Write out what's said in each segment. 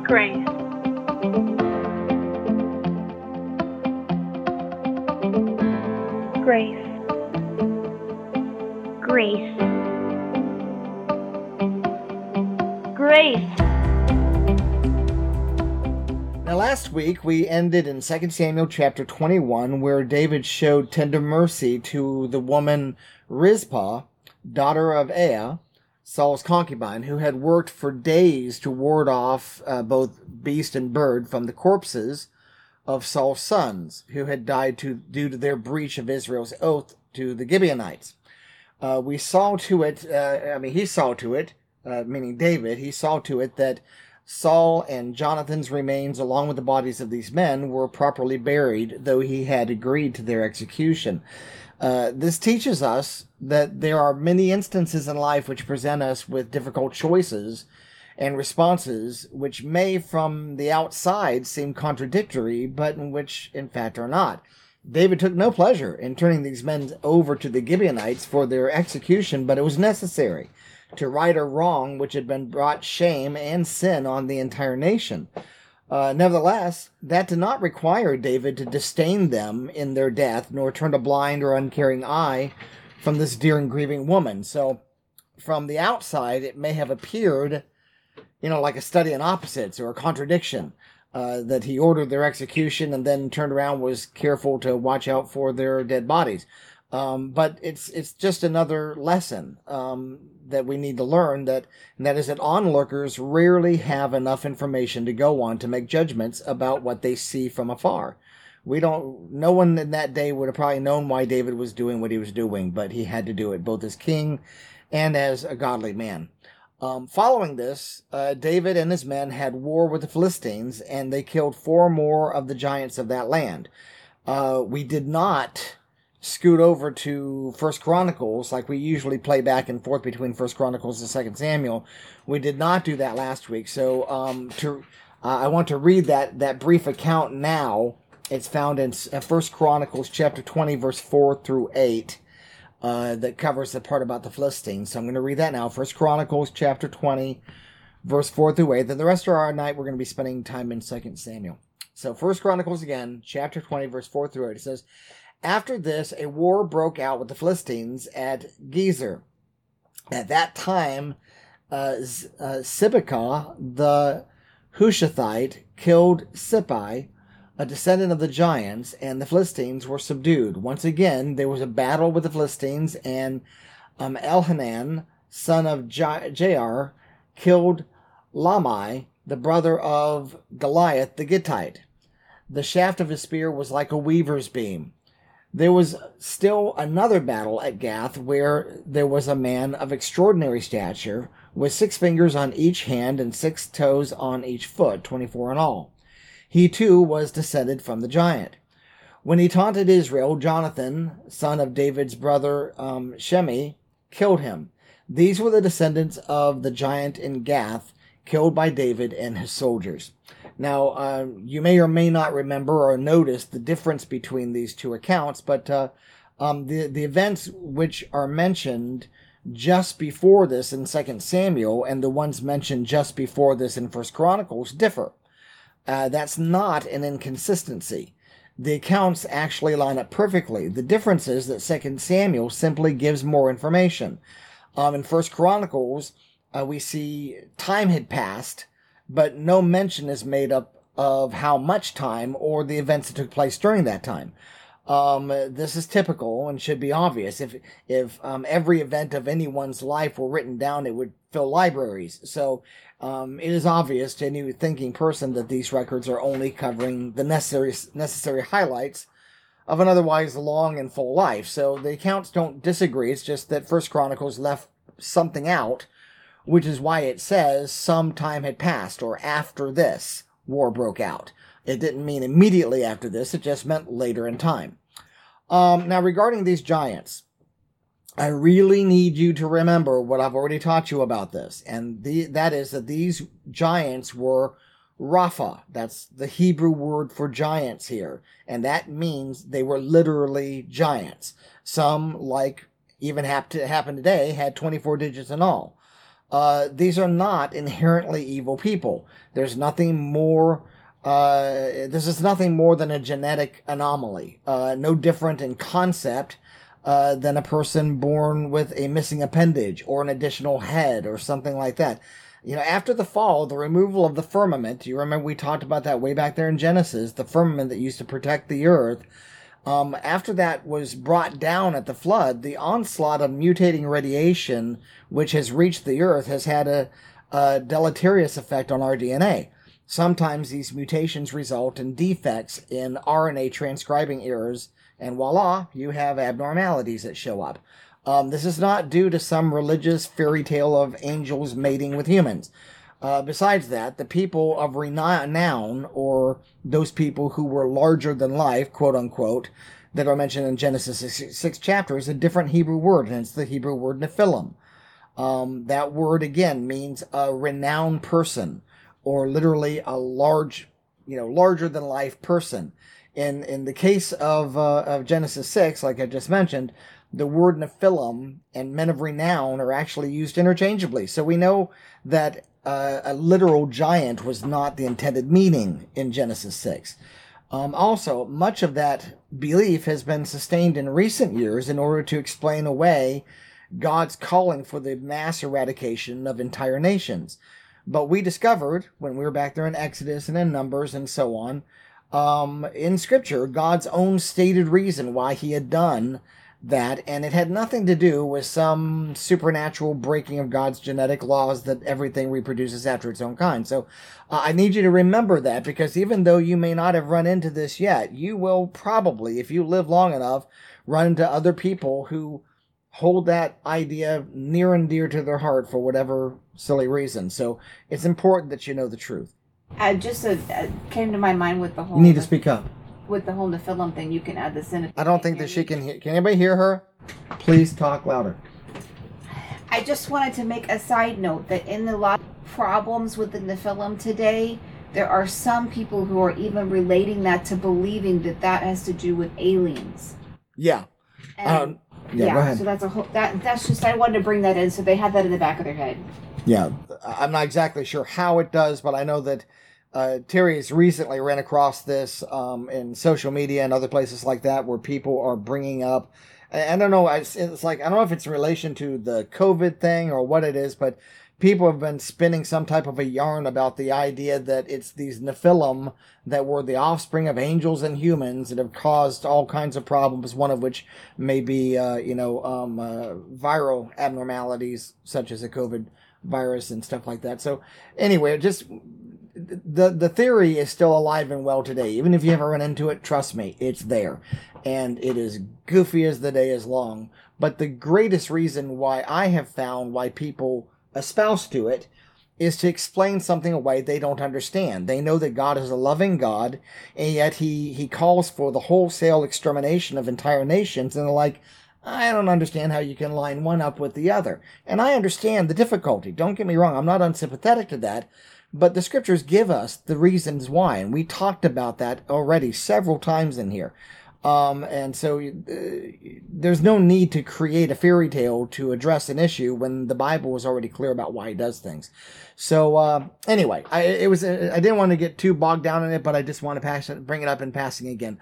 Grace. Grace. Grace. Grace. Now, last week we ended in 2 Samuel chapter 21, where David showed tender mercy to the woman Rizpah, daughter of Aiah, Saul's concubine, who had worked for days to ward off both beast and bird from the corpses of Saul's sons, who had died due to their breach of Israel's oath to the Gibeonites. He saw to it, meaning David, he saw to it that Saul and Jonathan's remains, along with the bodies of these men, were properly buried, though he had agreed to their execution. This teaches us that there are many instances in life which present us with difficult choices and responses which may from the outside seem contradictory, but in which in fact are not. David took no pleasure in turning these men over to the Gibeonites for their execution, but it was necessary to right a wrong which had been brought shame and sin on the entire nation. Nevertheless, that did not require David to disdain them in their death, nor turn a blind or uncaring eye from this dear and grieving woman. So, from the outside, it may have appeared, like a study in opposites or a contradiction, that he ordered their execution and then turned around, was careful to watch out for their dead bodies. But it's just another lesson that we need to learn, and that is that onlookers rarely have enough information to go on to make judgments about what they see from afar. No one in that day would have probably known why David was doing what he was doing, but he had to do it both as king and as a godly man. Following this, David and his men had war with the Philistines, and they killed 4 more of the giants of that land. We did not scoot over to 1 Chronicles like we usually play back and forth between 1 Chronicles and 2 Samuel. We did not do that last week, so I want to read that brief account now. It's found in 1 Chronicles chapter 20, verse 4 through 8. That covers the part about the Philistines. So I'm going to read that now. 1 Chronicles chapter 20, verse 4 through 8. Then the rest of our night we're going to be spending time in 2 Samuel. So 1 Chronicles again, chapter 20, verse 4 through 8. It says, "After this, a war broke out with the Philistines at Gezer. At that time, Sibekah the Hushathite killed Sippai, a descendant of the giants, and the Philistines were subdued. Once again, there was a battle with the Philistines, and Elhanan, son of Jair, killed Lamai, the brother of Goliath the Gittite. The shaft of his spear was like a weaver's beam. There was still another battle at Gath, where there was a man of extraordinary stature, with 6 fingers on each hand and 6 toes on each foot, 24 in all. He too was descended from the giant. When he taunted Israel, Jonathan, son of David's brother Shemi, killed him. These were the descendants of the giant in Gath, killed by David and his soldiers." Now, you may or may not remember or notice the difference between these two accounts, but the events which are mentioned just before this in 2 Samuel and the ones mentioned just before this in 1 Chronicles differ. That's not an inconsistency. The accounts actually line up perfectly. The difference is that 2 Samuel simply gives more information. In 1 Chronicles, we see time had passed, but no mention is made up of how much time or the events that took place during that time. This is typical and should be obvious. If every event of anyone's life were written down, it would fill libraries. So it is obvious to any thinking person that these records are only covering the necessary highlights of an otherwise long and full life. So the accounts don't disagree. It's just that 1 Chronicles left something out, which is why it says some time had passed, or after this war broke out. It didn't mean immediately after this. It just meant later in time. Now, regarding these giants, I really need you to remember what I've already taught you about this. And that is that these giants were Rapha. That's the Hebrew word for giants here. And that means they were literally giants. Some, like even happen today, had 24 digits in all. These are not inherently evil people. There's nothing more. This is nothing more than a genetic anomaly. No different in concept than a person born with a missing appendage or an additional head or something like that. After the fall, the removal of the firmament, you remember we talked about that way back there in Genesis, the firmament that used to protect the earth. After that was brought down at the flood, the onslaught of mutating radiation, which has reached the earth, has had a deleterious effect on our DNA. Sometimes these mutations result in defects in RNA transcribing errors, and voila, you have abnormalities that show up. This is not due to some religious fairy tale of angels mating with humans. Besides that, the people of renown, or those people who were larger than life, quote unquote, that are mentioned in Genesis 6 chapter is a different Hebrew word, and it's the Hebrew word Nephilim. That word again means a renowned person, or literally a larger than life person. In the case of Genesis 6, like I just mentioned, the word Nephilim and men of renown are actually used interchangeably. So we know that a literal giant was not the intended meaning in Genesis 6. Also, much of that belief has been sustained in recent years in order to explain away God's calling for the mass eradication of entire nations. But we discovered, when we were back there in Exodus and in Numbers and so on, in Scripture, God's own stated reason why he had done that, and it had nothing to do with some supernatural breaking of God's genetic laws that everything reproduces after its own kind. So I need you to remember that, because even though you may not have run into this yet, you will probably, if you live long enough, run into other people who hold that idea near and dear to their heart for whatever silly reason. So it's important that you know the truth. Just came to my mind with the whole... You need to speak up. With the whole Nephilim thing, you can add this in. I don't think that she can hear. Can anybody hear her? Please talk louder. I just wanted to make a side note that in a lot of problems with the Nephilim today, there are some people who are even relating that to believing that that has to do with aliens. Yeah. And, go ahead. So that's a whole... That's just... I wanted to bring that in, so they had that in the back of their head. Yeah. I'm not exactly sure how it does, but I know that Terry has recently ran across this in social media and other places like that, where people are bringing up, I don't know, it's like, I don't know if it's in relation to the COVID thing or what it is, but people have been spinning some type of a yarn about the idea that it's these Nephilim that were the offspring of angels and humans that have caused all kinds of problems, one of which may be, viral abnormalities such as a COVID virus and stuff like that. So anyway, just... The theory is still alive and well today. Even if you haven't run into it, trust me, it's there. And it is goofy as the day is long. But the greatest reason why I have found why people espouse to it is to explain something away they don't understand. They know that God is a loving God, and yet he calls for the wholesale extermination of entire nations, and they're like, I don't understand how you can line one up with the other. And I understand the difficulty. Don't get me wrong, I'm not unsympathetic to that. But the scriptures give us the reasons why, and we talked about that already several times in here. And so there's no need to create a fairy tale to address an issue when the Bible is already clear about why he does things. So anyway, I didn't want to get too bogged down in it, but I just want to bring it up in passing again.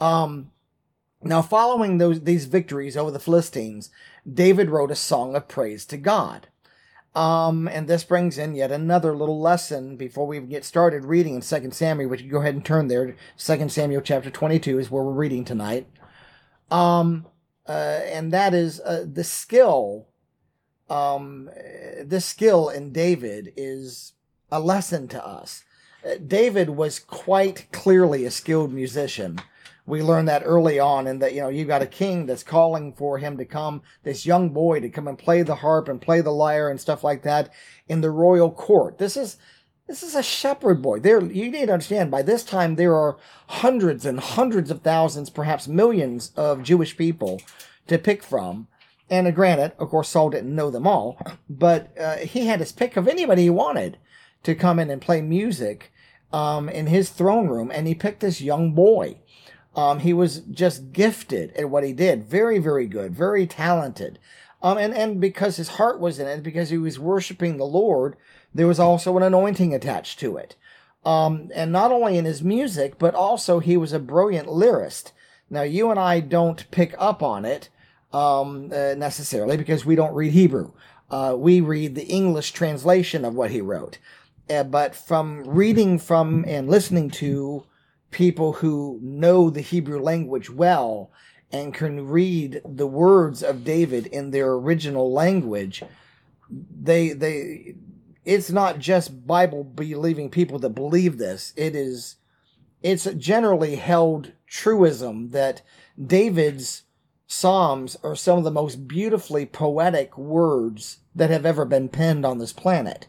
Now, following these victories over the Philistines, David wrote a song of praise to God. And this brings in yet another little lesson before we get started reading in 2 Samuel, which you go ahead and turn there. 2 Samuel chapter 22 is where we're reading tonight. And that is the skill. This skill in David is a lesson to us. David was quite clearly a skilled musician. We learned that early on, and that, you've got a king that's calling for him to come, this young boy to come and play the harp and play the lyre and stuff like that in the royal court. This is a shepherd boy. You need to understand, by this time there are hundreds and hundreds of thousands, perhaps millions of Jewish people to pick from. And granted, of course, Saul didn't know them all, but he had his pick of anybody he wanted to come in and play music in his throne room, and he picked this young boy. He was just gifted at what he did. Very, very good. Very talented. And because his heart was in it, because he was worshiping the Lord, there was also an anointing attached to it. And not only in his music, but also he was a brilliant lyrist. Now, you and I don't pick up on it necessarily because we don't read Hebrew. We read the English translation of what he wrote. But from reading from and listening to people who know the Hebrew language well and can read the words of David in their original language, it's not just Bible-believing people that believe this. It's generally held truism that David's Psalms are some of the most beautifully poetic words that have ever been penned on this planet.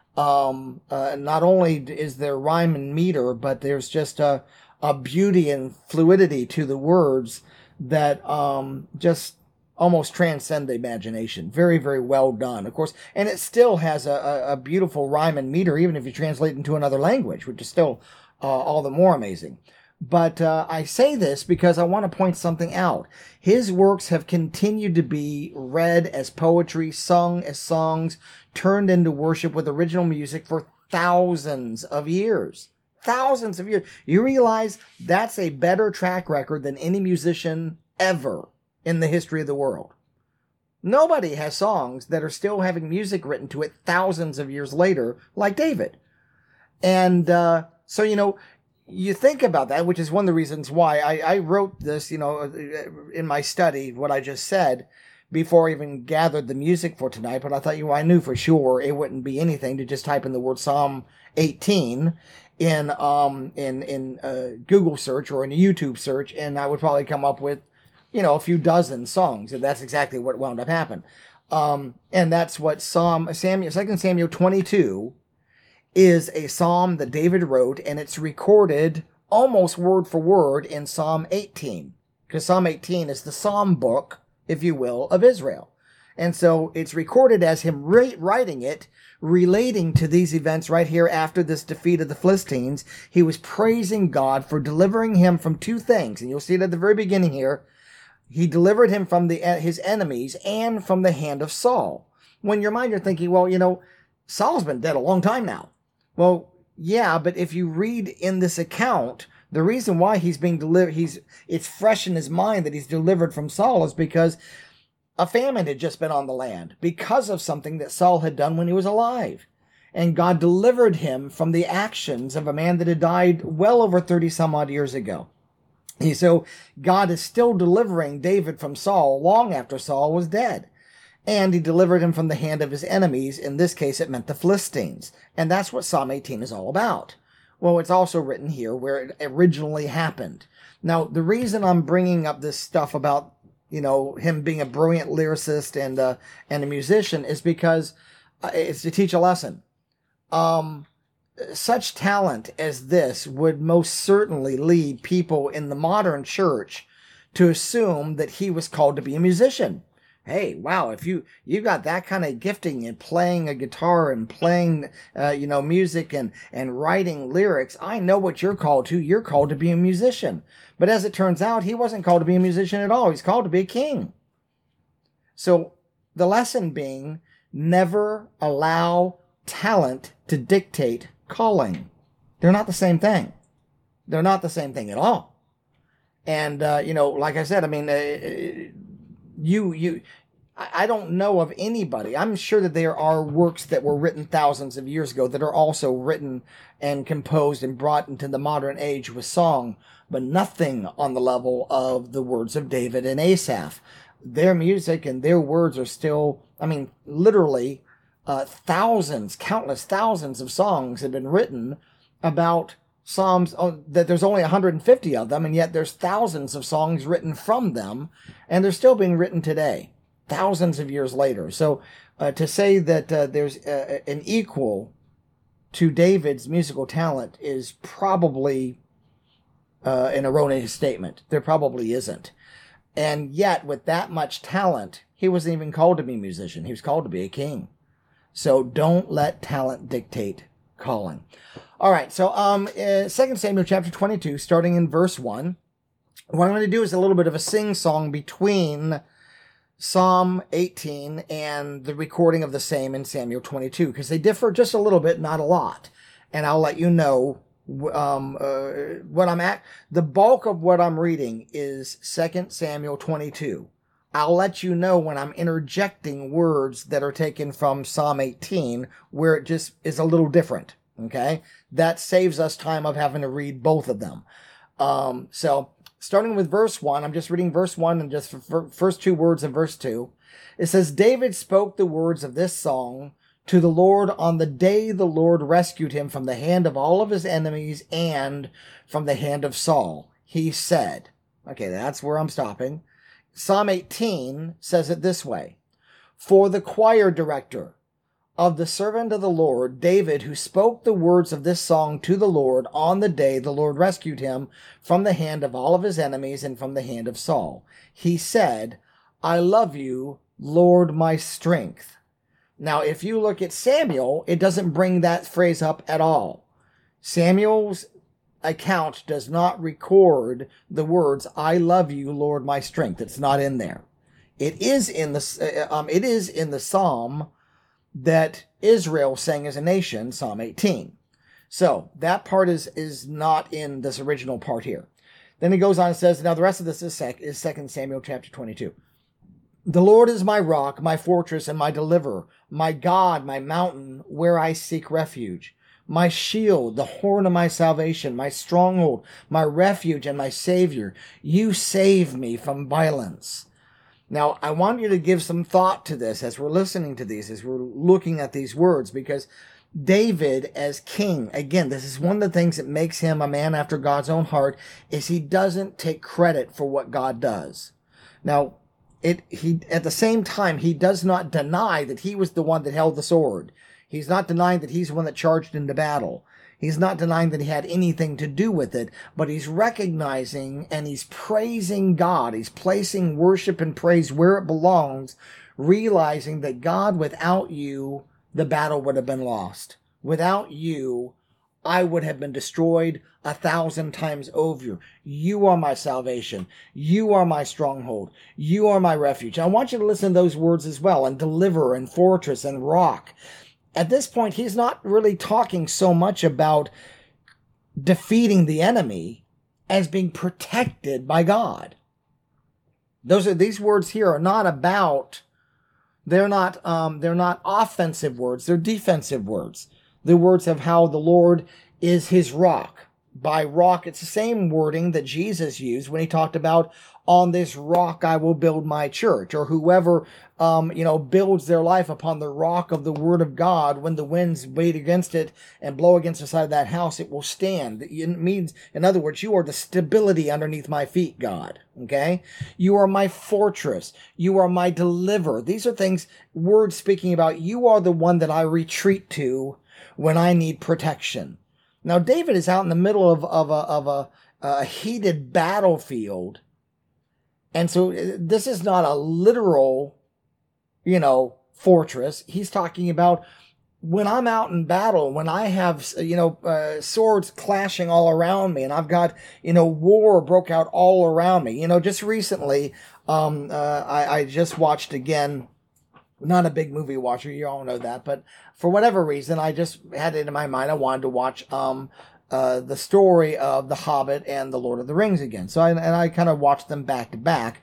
Not only is there rhyme and meter, but there's just a beauty and fluidity to the words that just almost transcend the imagination. Very, very well done, of course. And it still has a beautiful rhyme and meter, even if you translate it into another language, which is still all the more amazing. But I say this because I want to point something out. His works have continued to be read as poetry, sung as songs, turned into worship with original music for thousands of years. Thousands of years. You realize that's a better track record than any musician ever in the history of the world. Nobody has songs that are still having music written to it thousands of years later, like David. And so, you think about that, which is one of the reasons why I wrote this, in my study, what I just said, before I even gathered the music for tonight. But I thought, I knew for sure it wouldn't be anything to just type in the word Psalm 18 in Google search or in a YouTube search, and I would probably come up with, a few dozen songs. And that's exactly what wound up happening. And that's what 2 Samuel 22 is a psalm that David wrote, and it's recorded almost word for word in Psalm 18, because Psalm 18 is the psalm book, if you will, of Israel. And so it's recorded as him writing it, relating to these events right here after this defeat of the Philistines. He was praising God for delivering him from two things, and you'll see it at the very beginning here. He delivered him from his enemies and from the hand of Saul. When your mind, you're thinking, well, Saul's been dead a long time now. Well, yeah, but if you read in this account, the reason why he's being delivered, it's fresh in his mind that he's delivered from Saul is because a famine had just been on the land because of something that Saul had done when he was alive. And God delivered him from the actions of a man that had died well over 30 some odd years ago. And so God is still delivering David from Saul long after Saul was dead. And he delivered him from the hand of his enemies. In this case, it meant the Philistines. And that's what Psalm 18 is all about. Well, it's also written here where it originally happened. Now, the reason I'm bringing up this stuff about, him being a brilliant lyricist and a musician is because it's to teach a lesson. Such talent as this would most certainly lead people in the modern church to assume that he was called to be a musician. Hey, wow, if you got that kind of gifting in playing a guitar and playing, music and writing lyrics, I know what you're called to. You're called to be a musician. But as it turns out, he wasn't called to be a musician at all. He's called to be a king. So the lesson being, never allow talent to dictate calling. They're not the same thing. They're not the same thing at all. And, like I said, I don't know of anybody. I'm sure that there are works that were written thousands of years ago that are also written and composed and brought into the modern age with song, but nothing on the level of the words of David and Asaph. Their music and their words are still, literally countless thousands of songs have been written about Psalms, that there's only 150 of them, and yet there's thousands of songs written from them, and they're still being written today, thousands of years later. So to say that there's an equal to David's musical talent is probably an erroneous statement. There probably isn't. And yet, with that much talent, he wasn't even called to be a musician. He was called to be a king. So don't let talent dictate calling. All right, so 2 Samuel chapter 22, starting in verse 1. What I'm going to do is a little bit of a sing-song between Psalm 18 and the recording of the same in Samuel 22, because they differ just a little bit, not a lot. And I'll let you know what I'm at. The bulk of what I'm reading is 2 Samuel 22. I'll let you know when I'm interjecting words that are taken from Psalm 18, where it just is a little different. Okay? That saves us time of having to read both of them. So starting with verse 1, I'm just reading verse 1 and just first two words of verse 2. It says, David spoke the words of this song to the Lord on the day the Lord rescued him from the hand of all of his enemies and from the hand of Saul. He said, okay, that's where I'm stopping. Psalm 18 says it this way, for the choir director of the servant of the Lord, David, who spoke the words of this song to the Lord on the day the Lord rescued him from the hand of all of his enemies and from the hand of Saul. He said, I love you, Lord, my strength. Now, if you look at Samuel, it doesn't bring that phrase up at all. Samuel's account does not record the words, I love you, Lord, my strength. It's not in there. It is in the psalm that Israel sang as a nation, Psalm 18. So that part is not in this original part here. Then he goes on and says, now the rest of this is 2 Samuel chapter 22. The Lord is my rock, my fortress, and my deliverer, my God, my mountain, where I seek refuge, my shield, the horn of my salvation, my stronghold, my refuge, and my Savior. You save me from violence. Now, I want you to give some thought to this as we're listening to these, as we're looking at these words, because David as king, again, this is one of the things that makes him a man after God's own heart, is he doesn't take credit for what God does. Now, he at the same time, he does not deny that he was the one that held the sword. He's not denying that he's the one that charged into battle. He's not denying that he had anything to do with it, but he's recognizing and he's praising God. He's placing worship and praise where it belongs, realizing that God, without you, the battle would have been lost. Without you, I would have been destroyed 1,000 times over. You are my salvation. You are my stronghold. You are my refuge. I want you to listen to those words as well, and deliverer and fortress and rock. At this point, he's not really talking so much about defeating the enemy as being protected by God. These words here are not about, they're not offensive words, they're defensive words. The words of how the Lord is his rock. By rock, it's the same wording that Jesus used when he talked about, on this rock I will build my church, or whoever, builds their life upon the rock of the word of God. When the winds beat against it and blow against the side of that house, it will stand. It means, in other words, you are the stability underneath my feet, God. Okay? You are my fortress. You are my deliverer. These are things, words speaking about you are the one that I retreat to when I need protection. Now, David is out in the middle of a heated battlefield. And so this is not a literal, fortress. He's talking about when I'm out in battle, when I have, swords clashing all around me, and I've got, war broke out all around me. Just recently, I just watched again, not a big movie watcher, you all know that, but for whatever reason, I just had it in my mind, I wanted to watch, the story of The Hobbit and The Lord of the Rings again. So I kind of watched them back to back.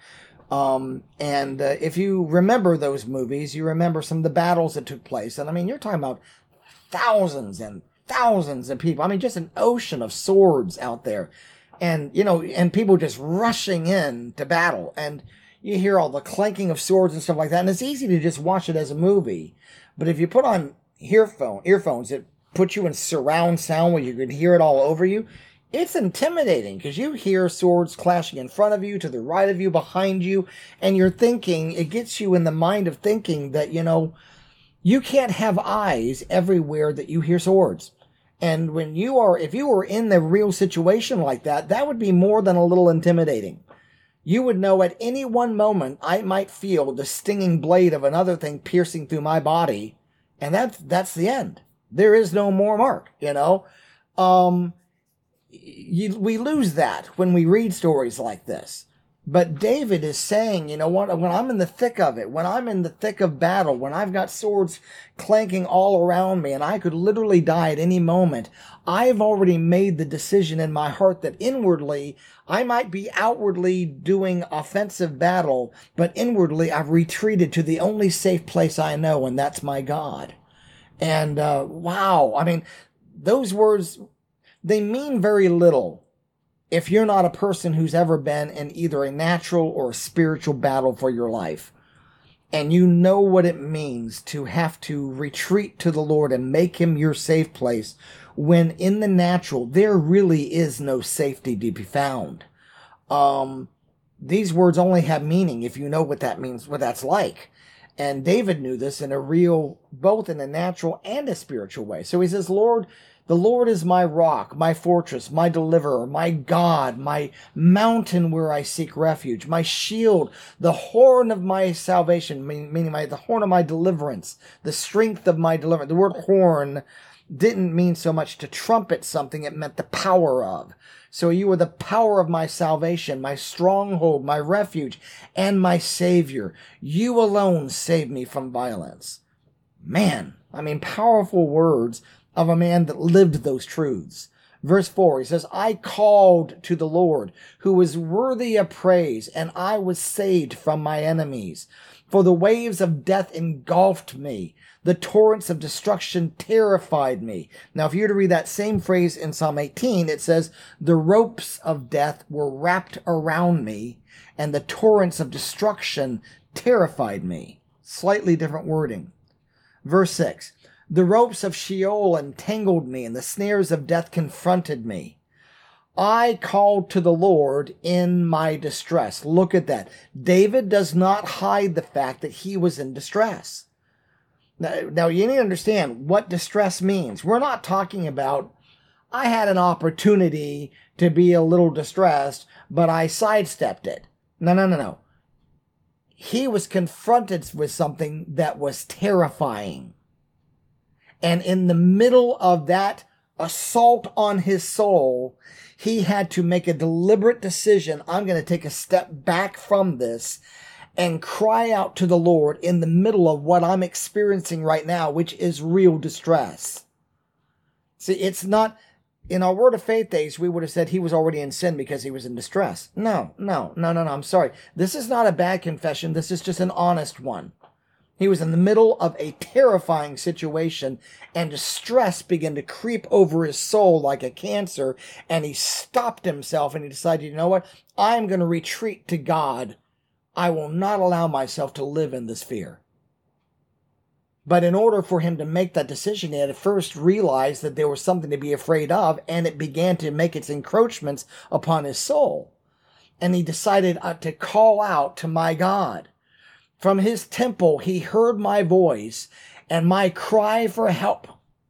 If you remember those movies, you remember some of the battles that took place. And I mean, you're talking about thousands and thousands of people. I mean, just an ocean of swords out there. And, and people just rushing in to battle. And you hear all the clanking of swords and stuff like that. And it's easy to just watch it as a movie. But if you put on earphones that put you in surround sound where you can hear it all over you, it's intimidating because you hear swords clashing in front of you, to the right of you, behind you, and you're thinking, it gets you in the mind of thinking that, you can't have eyes everywhere that you hear swords. And if you were in the real situation like that, that would be more than a little intimidating. You would know at any one moment, I might feel the stinging blade of another thing piercing through my body, and that's the end. There is no more mark, we lose that when we read stories like this. But David is saying, you know what, when I'm in the thick of it, when I'm in the thick of battle, when I've got swords clanking all around me and I could literally die at any moment, I've already made the decision in my heart that inwardly, I might be outwardly doing offensive battle, but inwardly I've retreated to the only safe place I know, and that's my God. And wow, I mean, those words, they mean very little if you're not a person who's ever been in either a natural or a spiritual battle for your life. And you know what it means to have to retreat to the Lord and make him your safe place, when in the natural, there really is no safety to be found. These words only have meaning if you know what that means, what that's like. And David knew this in a real, both in a natural and a spiritual way. So he says, Lord, the Lord is my rock, my fortress, my deliverer, my God, my mountain where I seek refuge, my shield, the horn of my salvation, meaning the horn of my deliverance, the strength of my deliverance. The word horn didn't mean so much to trumpet something, it meant the power of. So you are the power of my salvation, my stronghold, my refuge, and my Savior. You alone save me from violence. Man, I mean, powerful words of a man that lived those truths. Verse 4, he says, I called to the Lord, who is worthy of praise, and I was saved from my enemies. For the waves of death engulfed me. The torrents of destruction terrified me. Now, if you were to read that same phrase in Psalm 18, it says, the ropes of death were wrapped around me, and the torrents of destruction terrified me. Slightly different wording. Verse 6, the ropes of Sheol entangled me, and the snares of death confronted me. I called to the Lord in my distress. Look at that. David does not hide the fact that he was in distress. Now, you need to understand what distress means. We're not talking about, I had an opportunity to be a little distressed, but I sidestepped it. No. He was confronted with something that was terrifying. And in the middle of that assault on his soul, he had to make a deliberate decision. I'm going to take a step back from this and cry out to the Lord in the middle of what I'm experiencing right now, which is real distress. See, it's not, in our Word of Faith days, we would have said he was already in sin because he was in distress. No, I'm sorry. This is not a bad confession. This is just an honest one. He was in the middle of a terrifying situation, and distress began to creep over his soul like a cancer, and he stopped himself and he decided, you know what? I'm going to retreat to God. I will not allow myself to live in this fear. But in order for him to make that decision, he had to first realize that there was something to be afraid of, and it began to make its encroachments upon his soul. And he decided to call out to my God. From his temple, he heard my voice, and my cry for help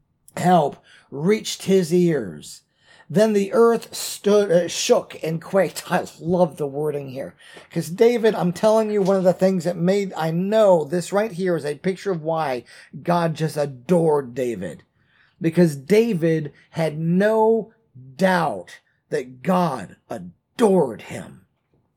reached his ears. Then the earth shook and quaked. I love the wording here. Because David, I'm telling you, one of the things that I know this right here is a picture of why God just adored David. Because David had no doubt that God adored him.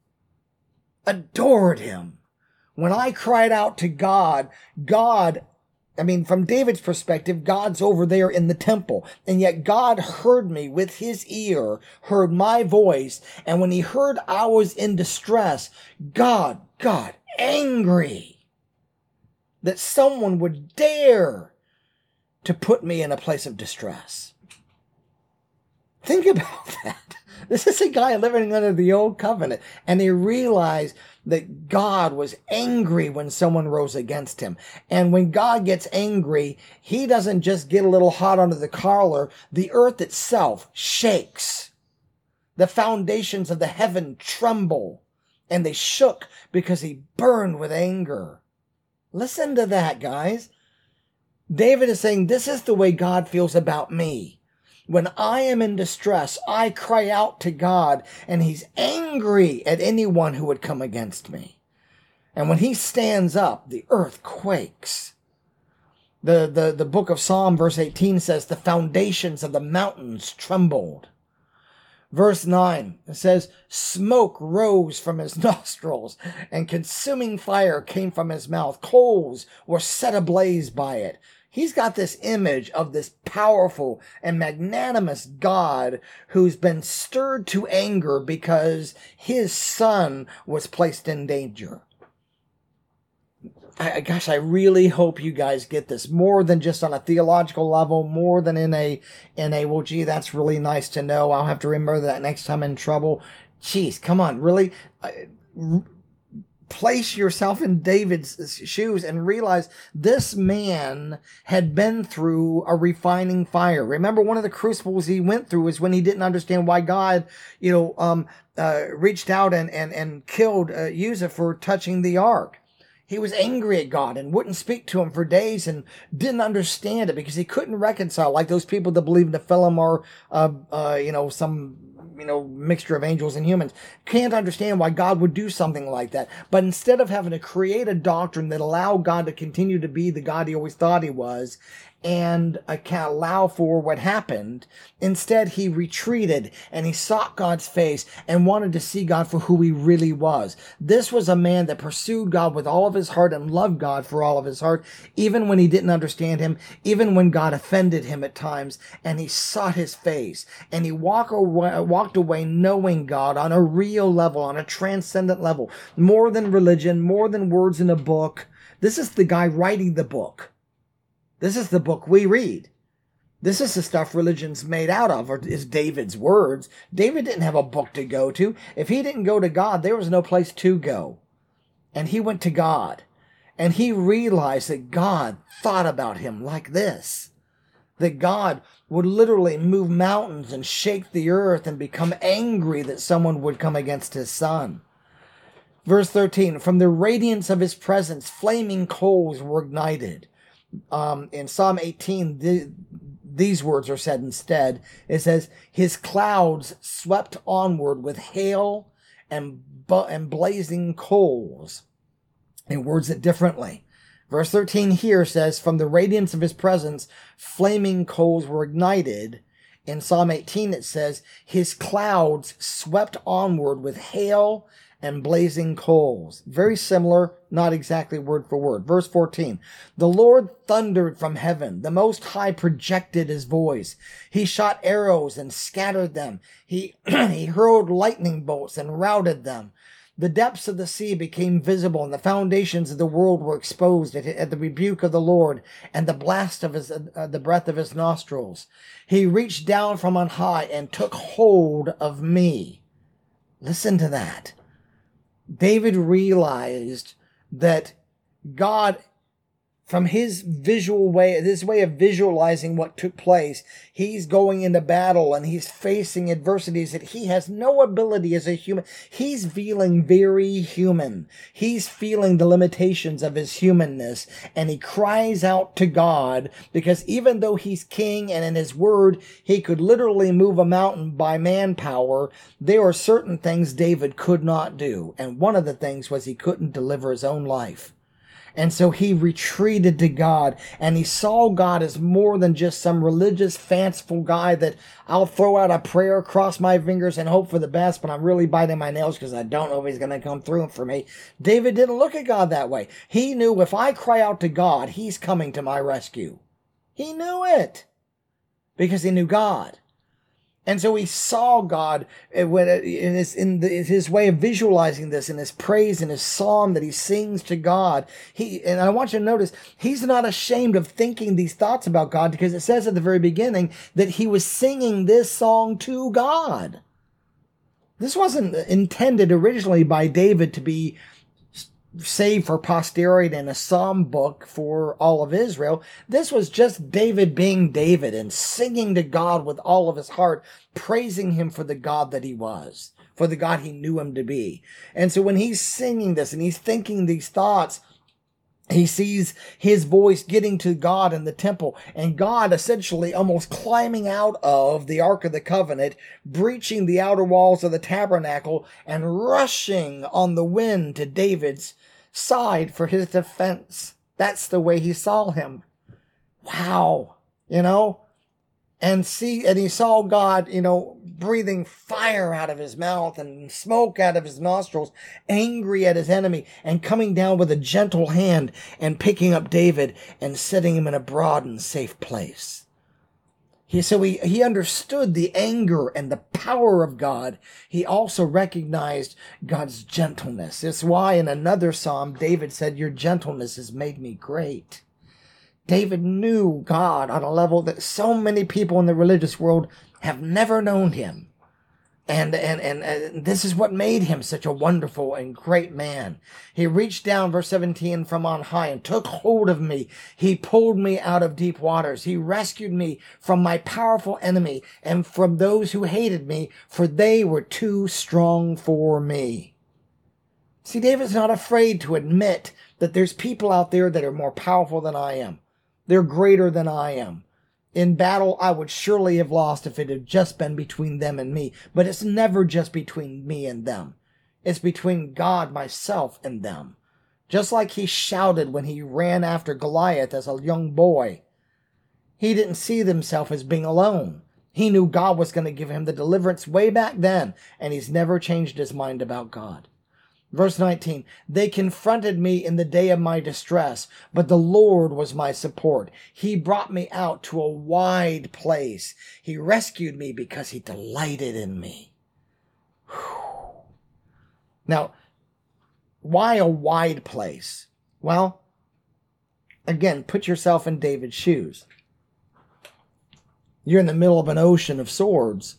Adored him. When I cried out to God, from David's perspective, God's over there in the temple. And yet God heard me with his ear, heard my voice. And when he heard I was in distress, God got angry that someone would dare to put me in a place of distress. Think about that. This is a guy living under the old covenant, and he realized that God was angry when someone rose against him. And when God gets angry, he doesn't just get a little hot under the collar. The earth itself shakes. The foundations of the heaven tremble, and they shook because he burned with anger. Listen to that, guys. David is saying, this is the way God feels about me. When I am in distress, I cry out to God, and he's angry at anyone who would come against me. And when he stands up, the earth quakes. The book of Psalm, verse 18 says, the foundations of the mountains trembled. Verse 9, it says, smoke rose from his nostrils, and consuming fire came from his mouth. Coals were set ablaze by it. He's got this image of this powerful and magnanimous God who's been stirred to anger because his son was placed in danger. I really hope you guys get this more than just on a theological level, more than in a, well, gee, that's really nice to know. I'll have to remember that next time I'm in trouble. Jeez, come on, really? Place yourself in David's shoes and realize this man had been through a refining fire. Remember, one of the crucibles he went through is when he didn't understand why God, reached out and killed Uzzah for touching the ark. He was angry at God and wouldn't speak to him for days and didn't understand it because he couldn't reconcile, like those people that believe Nephilim are, some mixture of angels and humans. Can't understand why God would do something like that. But instead of having to create a doctrine that allowed God to continue to be the God he always thought he was, and can allow for what happened, instead he retreated and he sought God's face and wanted to see God for who he really was. This was a man that pursued God with all of his heart and loved God for all of his heart, even when he didn't understand him, even when God offended him at times, and he sought his face, and he walked away knowing God on a real level, on a transcendent level, more than religion, more than words in a book. This is the guy writing the book. This is the book we read. This is the stuff religion's made out of, or is David's words. David didn't have a book to go to. If he didn't go to God, there was no place to go. And he went to God. And he realized that God thought about him like this. That God would literally move mountains and shake the earth and become angry that someone would come against his son. Verse 13, from the radiance of his presence, flaming coals were ignited. In Psalm 18, these words are said instead. It says, his clouds swept onward with hail and blazing coals. It words it differently. Verse 13 here says, from the radiance of his presence, flaming coals were ignited. In Psalm 18, it says, his clouds swept onward with hail and blazing coals. Very similar, not exactly word for word. Verse 14, the Lord thundered from heaven. The Most High projected his voice. He shot arrows and scattered them. He hurled lightning bolts and routed them. The depths of the sea became visible, and the foundations of the world were exposed at the rebuke of the Lord and the blast of the breath of his nostrils. He reached down from on high and took hold of me. Listen to that. David realized that God, from his visual way, this way of visualizing what took place, he's going into battle and he's facing adversities that he has no ability as a human. He's feeling very human. He's feeling the limitations of his humanness, and he cries out to God because even though he's king and in his word, he could literally move a mountain by manpower, there are certain things David could not do. And one of the things was he couldn't deliver his own life. And so he retreated to God, and he saw God as more than just some religious, fanciful guy that I'll throw out a prayer, cross my fingers, and hope for the best, but I'm really biting my nails because I don't know if he's going to come through for me. David didn't look at God that way. He knew if I cry out to God, he's coming to my rescue. He knew it because he knew God. And so he saw God in his way of visualizing this, in his praise, in his psalm that he sings to God. And I want you to notice, he's not ashamed of thinking these thoughts about God, because it says at the very beginning that he was singing this song to God. This wasn't intended originally by David to be saved for posterity in a psalm book for all of Israel. This was just David being David and singing to God with all of his heart, praising him for the God that he was, for the God he knew him to be. And so when he's singing this and he's thinking these thoughts, he sees his voice getting to God in the temple, and God essentially almost climbing out of the Ark of the Covenant, breaching the outer walls of the tabernacle, and rushing on the wind to David's side for his defense. That's the way he saw him. Wow. and he saw God, breathing fire out of his mouth and smoke out of his nostrils, angry at his enemy, and coming down with a gentle hand and picking up David and setting him in a broad and safe place. He understood the anger and the power of God. He also recognized God's gentleness. It's why in another psalm, David said, "Your gentleness has made me great." David knew God on a level that so many people in the religious world have never known him. And this is what made him such a wonderful and great man. He reached down, verse 17, from on high and took hold of me. He pulled me out of deep waters. He rescued me from my powerful enemy and from those who hated me, for they were too strong for me. See, David's not afraid to admit that there's people out there that are more powerful than I am. They're greater than I am. In battle, I would surely have lost if it had just been between them and me. But it's never just between me and them. It's between God, myself, and them. Just like he shouted when he ran after Goliath as a young boy. He didn't see himself as being alone. He knew God was going to give him the deliverance way back then, and he's never changed his mind about God. Verse 19, they confronted me in the day of my distress, but the Lord was my support. He brought me out to a wide place. He rescued me because he delighted in me. Whew. Now, why a wide place? Well, again, put yourself in David's shoes. You're in the middle of an ocean of swords.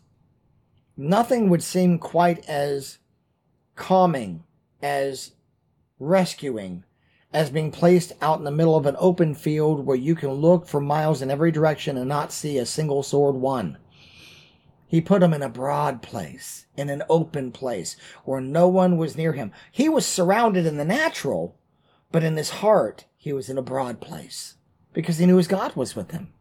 Nothing would seem quite as calming, as rescuing, as being placed out in the middle of an open field where you can look for miles in every direction and not see a single sword won. He put him in a broad place, in an open place, where no one was near him. He was surrounded in the natural, but in his heart, he was in a broad place, because he knew his God was with him.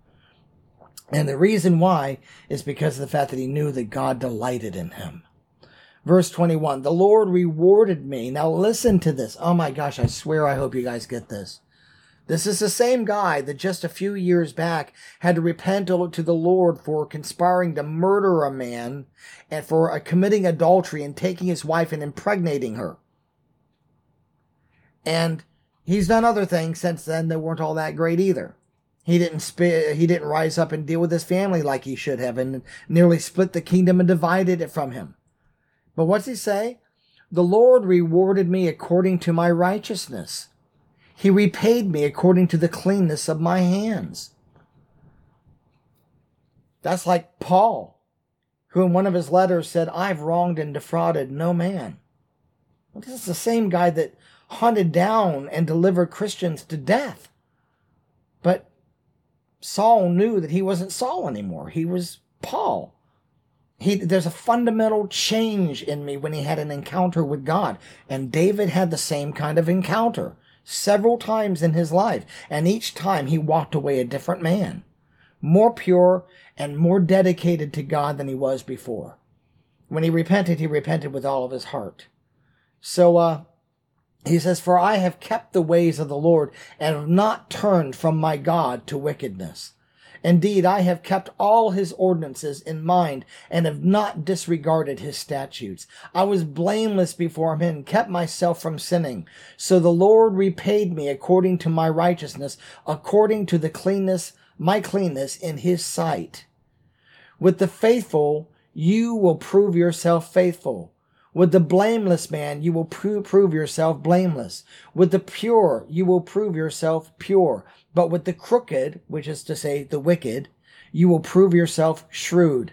And the reason why is because of the fact that he knew that God delighted in him. Verse 21, the Lord rewarded me. Now listen to this. Oh my gosh, I swear I hope you guys get this. This is the same guy that just a few years back had to repent to the Lord for conspiring to murder a man and for committing adultery and taking his wife and impregnating her. And he's done other things since then that weren't all that great either. He didn't rise up and deal with his family like he should have and nearly split the kingdom and divided it from him. But what's he say? The Lord rewarded me according to my righteousness. He repaid me according to the cleanness of my hands. That's like Paul, who in one of his letters said, I've wronged and defrauded no man. Well, this is the same guy that hunted down and delivered Christians to death. But Saul knew that he wasn't Saul anymore. He was Paul. There's a fundamental change in me when he had an encounter with God. And David had the same kind of encounter several times in his life. And each time he walked away a different man, more pure and more dedicated to God than he was before. When he repented with all of his heart. So he says, for I have kept the ways of the Lord and have not turned from my God to wickedness. Indeed, I have kept all his ordinances in mind and have not disregarded his statutes. I was blameless before him and kept myself from sinning. So the Lord repaid me according to my righteousness, according to my cleanness in his sight. With the faithful, you will prove yourself faithful. With the blameless man, you will prove yourself blameless. With the pure, you will prove yourself pure. But with the crooked, which is to say the wicked, you will prove yourself shrewd.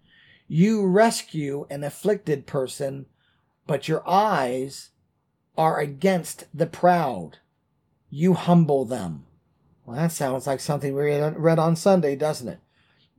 You rescue an afflicted person, but your eyes are against the proud. You humble them. Well, that sounds like something we read on Sunday, doesn't it?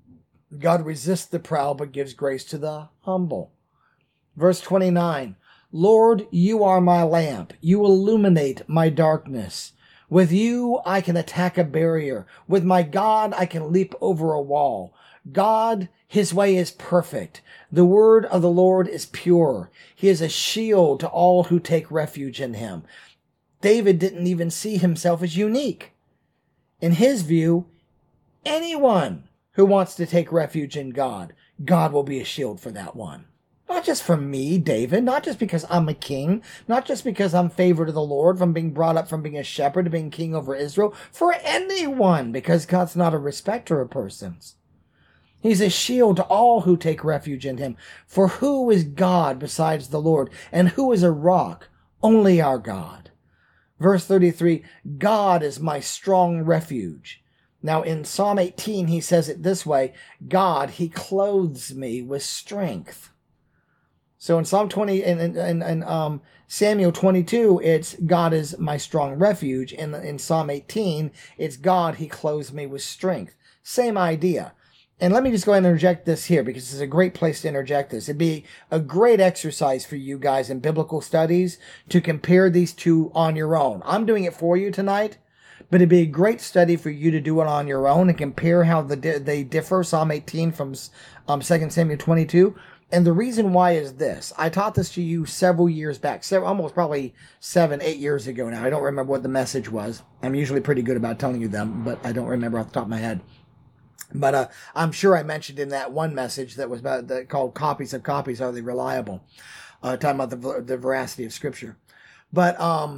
God resists the proud, but gives grace to the humble. Verse 29, Lord, you are my lamp. You illuminate my darkness. With you, I can attack a barrier. With my God, I can leap over a wall. God, his way is perfect. The word of the Lord is pure. He is a shield to all who take refuge in him. David didn't even see himself as unique. In his view, anyone who wants to take refuge in God, God will be a shield for that one. Not just for me, David, not just because I'm a king, not just because I'm favored of the Lord from being brought up from being a shepherd to being king over Israel, for anyone, because God's not a respecter of persons. He's a shield to all who take refuge in him. For who is God besides the Lord? And who is a rock? Only our God. Verse 33, God is my strong refuge. Now in Psalm 18, he says it this way, God, he clothes me with strength. So in Psalm 20 and Samuel 22, it's God is my strong refuge. In Psalm 18, it's God, he clothes me with strength. Same idea. And let me just go ahead and interject this here because this is a great place to interject this. It'd be a great exercise for you guys in biblical studies to compare these two on your own. I'm doing it for you tonight, but it'd be a great study for you to do it on your own and compare how they differ, Psalm 18 from 2 Samuel 22. And the reason why is this. I taught this to you several years back, almost probably 7-8 years ago now. I don't remember what the message was. I'm usually pretty good about telling you them, but I don't remember off the top of my head. But I'm sure I mentioned in that one message that was called Copies of Copies, Are They Reliable? Talking about the veracity of Scripture. But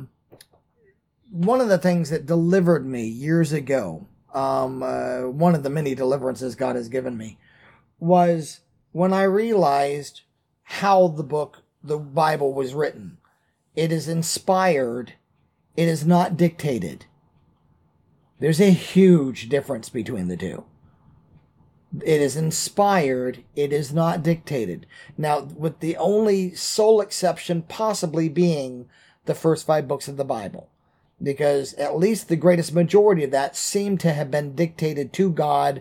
one of the things that delivered me years ago, one of the many deliverances God has given me, was when I realized how the Bible was written. It is inspired. It is not dictated. There's a huge difference between the two. It is inspired. It is not dictated. Now, with the only sole exception possibly being the first 5 books of the Bible, because at least the greatest majority of that seemed to have been dictated to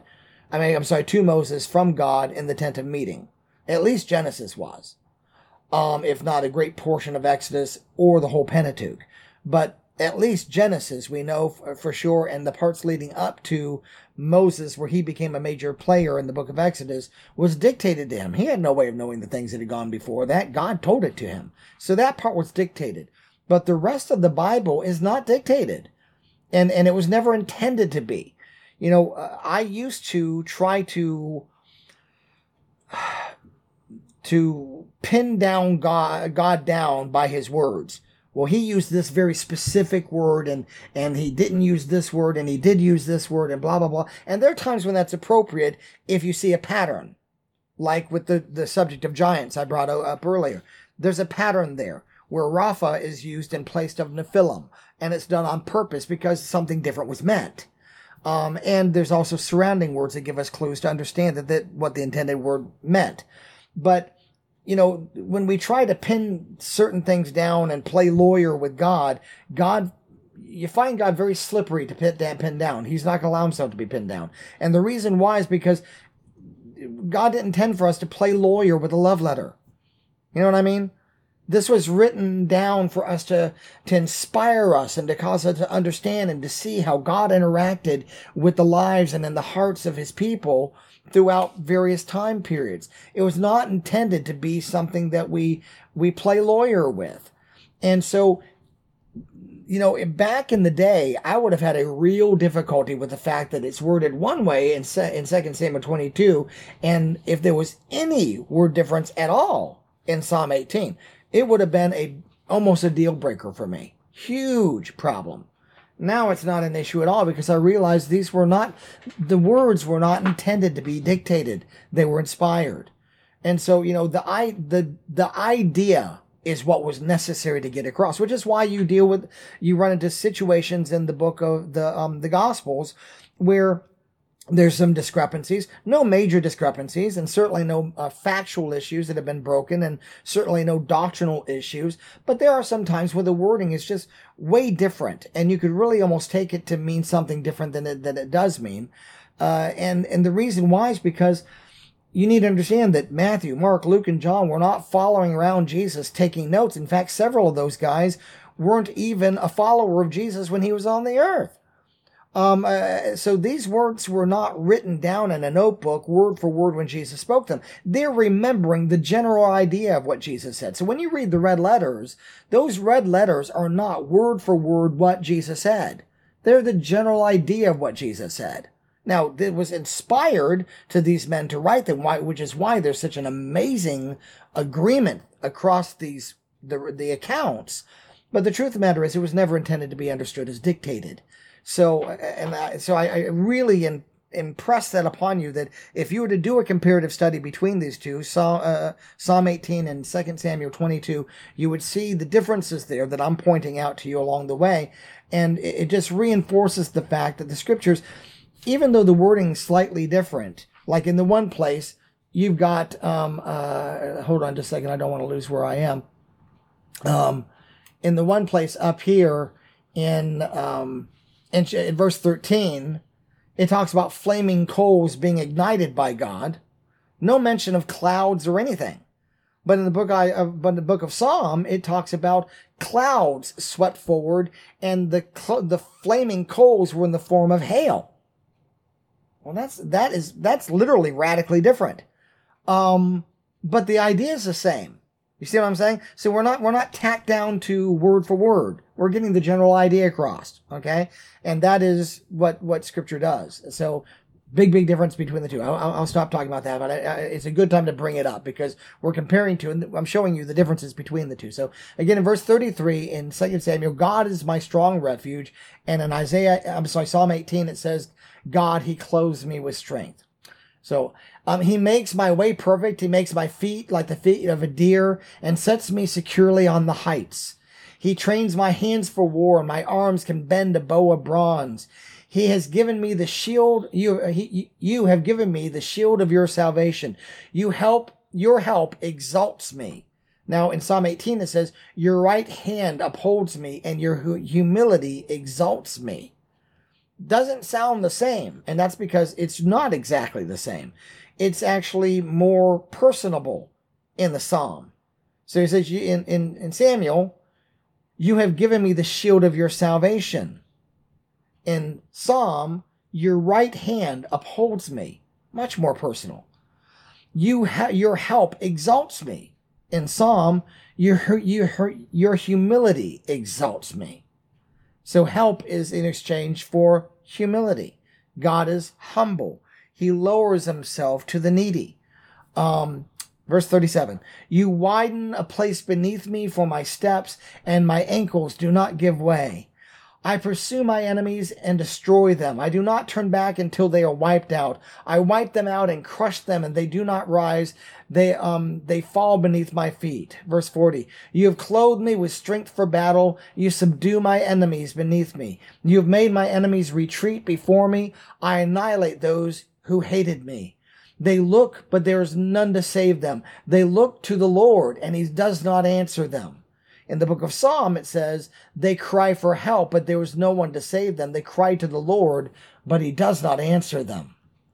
to Moses from God in the tent of meeting. At least Genesis was, if not a great portion of Exodus or the whole Pentateuch. But at least Genesis, we know for sure, and the parts leading up to Moses, where he became a major player in the book of Exodus, was dictated to him. He had no way of knowing the things that had gone before that. God told it to him. So that part was dictated. But the rest of the Bible is not dictated. And it was never intended to be. You know, I used to try to pin down God down by his words. Well, he used this very specific word, and he didn't use this word, and he did use this word, and blah, blah, blah. And there are times when that's appropriate if you see a pattern, like with the subject of giants I brought up earlier. There's a pattern there where Rapha is used in place of Nephilim, and it's done on purpose because something different was meant. And there's also surrounding words that give us clues to understand that what the intended word meant. But, you know, when we try to pin certain things down and play lawyer with God, you find God very slippery to pin down. He's not going to allow himself to be pinned down. And the reason why is because God didn't intend for us to play lawyer with a love letter. You know what I mean? This was written down for us to inspire us and to cause us to understand and to see how God interacted with the lives and in the hearts of his people throughout various time periods. It was not intended to be something that we play lawyer with. And so, you know, back in the day, I would have had a real difficulty with the fact that it's worded one way in 2 Samuel 22, and if there was any word difference at all in Psalm 18, it would have been almost a deal breaker for me. Huge problem. Now it's not an issue at all because I realized the words were not intended to be dictated. They were inspired. And so, you know, the idea is what was necessary to get across, which is why you run into situations in the book of the Gospels where there's some discrepancies, no major discrepancies, and certainly no factual issues that have been broken, and certainly no doctrinal issues. But there are some times where the wording is just way different, and you could really almost take it to mean something different than it does mean. And the reason why is because you need to understand that Matthew, Mark, Luke, and John were not following around Jesus taking notes. In fact, several of those guys weren't even a follower of Jesus when he was on the earth. So these words were not written down in a notebook word for word when Jesus spoke them. They're remembering the general idea of what Jesus said. So when you read the red letters, those red letters are not word for word what Jesus said. They're the general idea of what Jesus said. Now, it was inspired to these men to write them, which is why there's such an amazing agreement across the accounts. But the truth of the matter is, it was never intended to be understood as dictated. So I really impress that upon you, that if you were to do a comparative study between these two, Psalm 18 and 2 Samuel 22, you would see the differences there that I'm pointing out to you along the way. And it just reinforces the fact that the scriptures, even though the wording is slightly different, like in the one place, you've got, hold on just a second, I don't want to lose where I am. In the one place up here in verse 13, it talks about flaming coals being ignited by God. No mention of clouds or anything. But in the book of Psalm, it talks about clouds swept forward, and the flaming coals were in the form of hail. Well, that's literally radically different. But the idea is the same. You see what I'm saying? So we're not tacked down to word for word. We're getting the general idea across, okay? And that is what Scripture does. So big difference between the two. I'll stop talking about that, but it's a good time to bring it up because we're comparing to, and I'm showing you the differences between the two. So again, in verse 33 in 2 Samuel, God is my strong refuge. And in Psalm 18, it says, God, he clothes me with strength. So he makes my way perfect. He makes my feet like the feet of a deer and sets me securely on the heights. He trains my hands for war, and my arms can bend a bow of bronze. He has given me the shield. You have given me the shield of your salvation. Your help exalts me. Now in Psalm 18 it says, your right hand upholds me, and your humility exalts me. Doesn't sound the same, and that's because it's not exactly the same. It's actually more personable in the psalm. So he says in Samuel, you have given me the shield of your salvation. In Psalm, your right hand upholds me. Much more personal. Your help exalts me. In Psalm, your humility exalts me. So help is in exchange for humility. God is humble. He lowers himself to the needy. Verse 37, you widen a place beneath me for my steps, and my ankles do not give way. I pursue my enemies and destroy them. I do not turn back until they are wiped out. I wipe them out and crush them, and they do not rise. They fall beneath my feet. Verse 40, you have clothed me with strength for battle. You subdue my enemies beneath me. You have made my enemies retreat before me. I annihilate those who hated me. They look, but there is none to save them. They look to the Lord, and he does not answer them. In the book of Psalm, it says, they cry for help, but there was no one to save them. They cry to the Lord, but he does not answer them.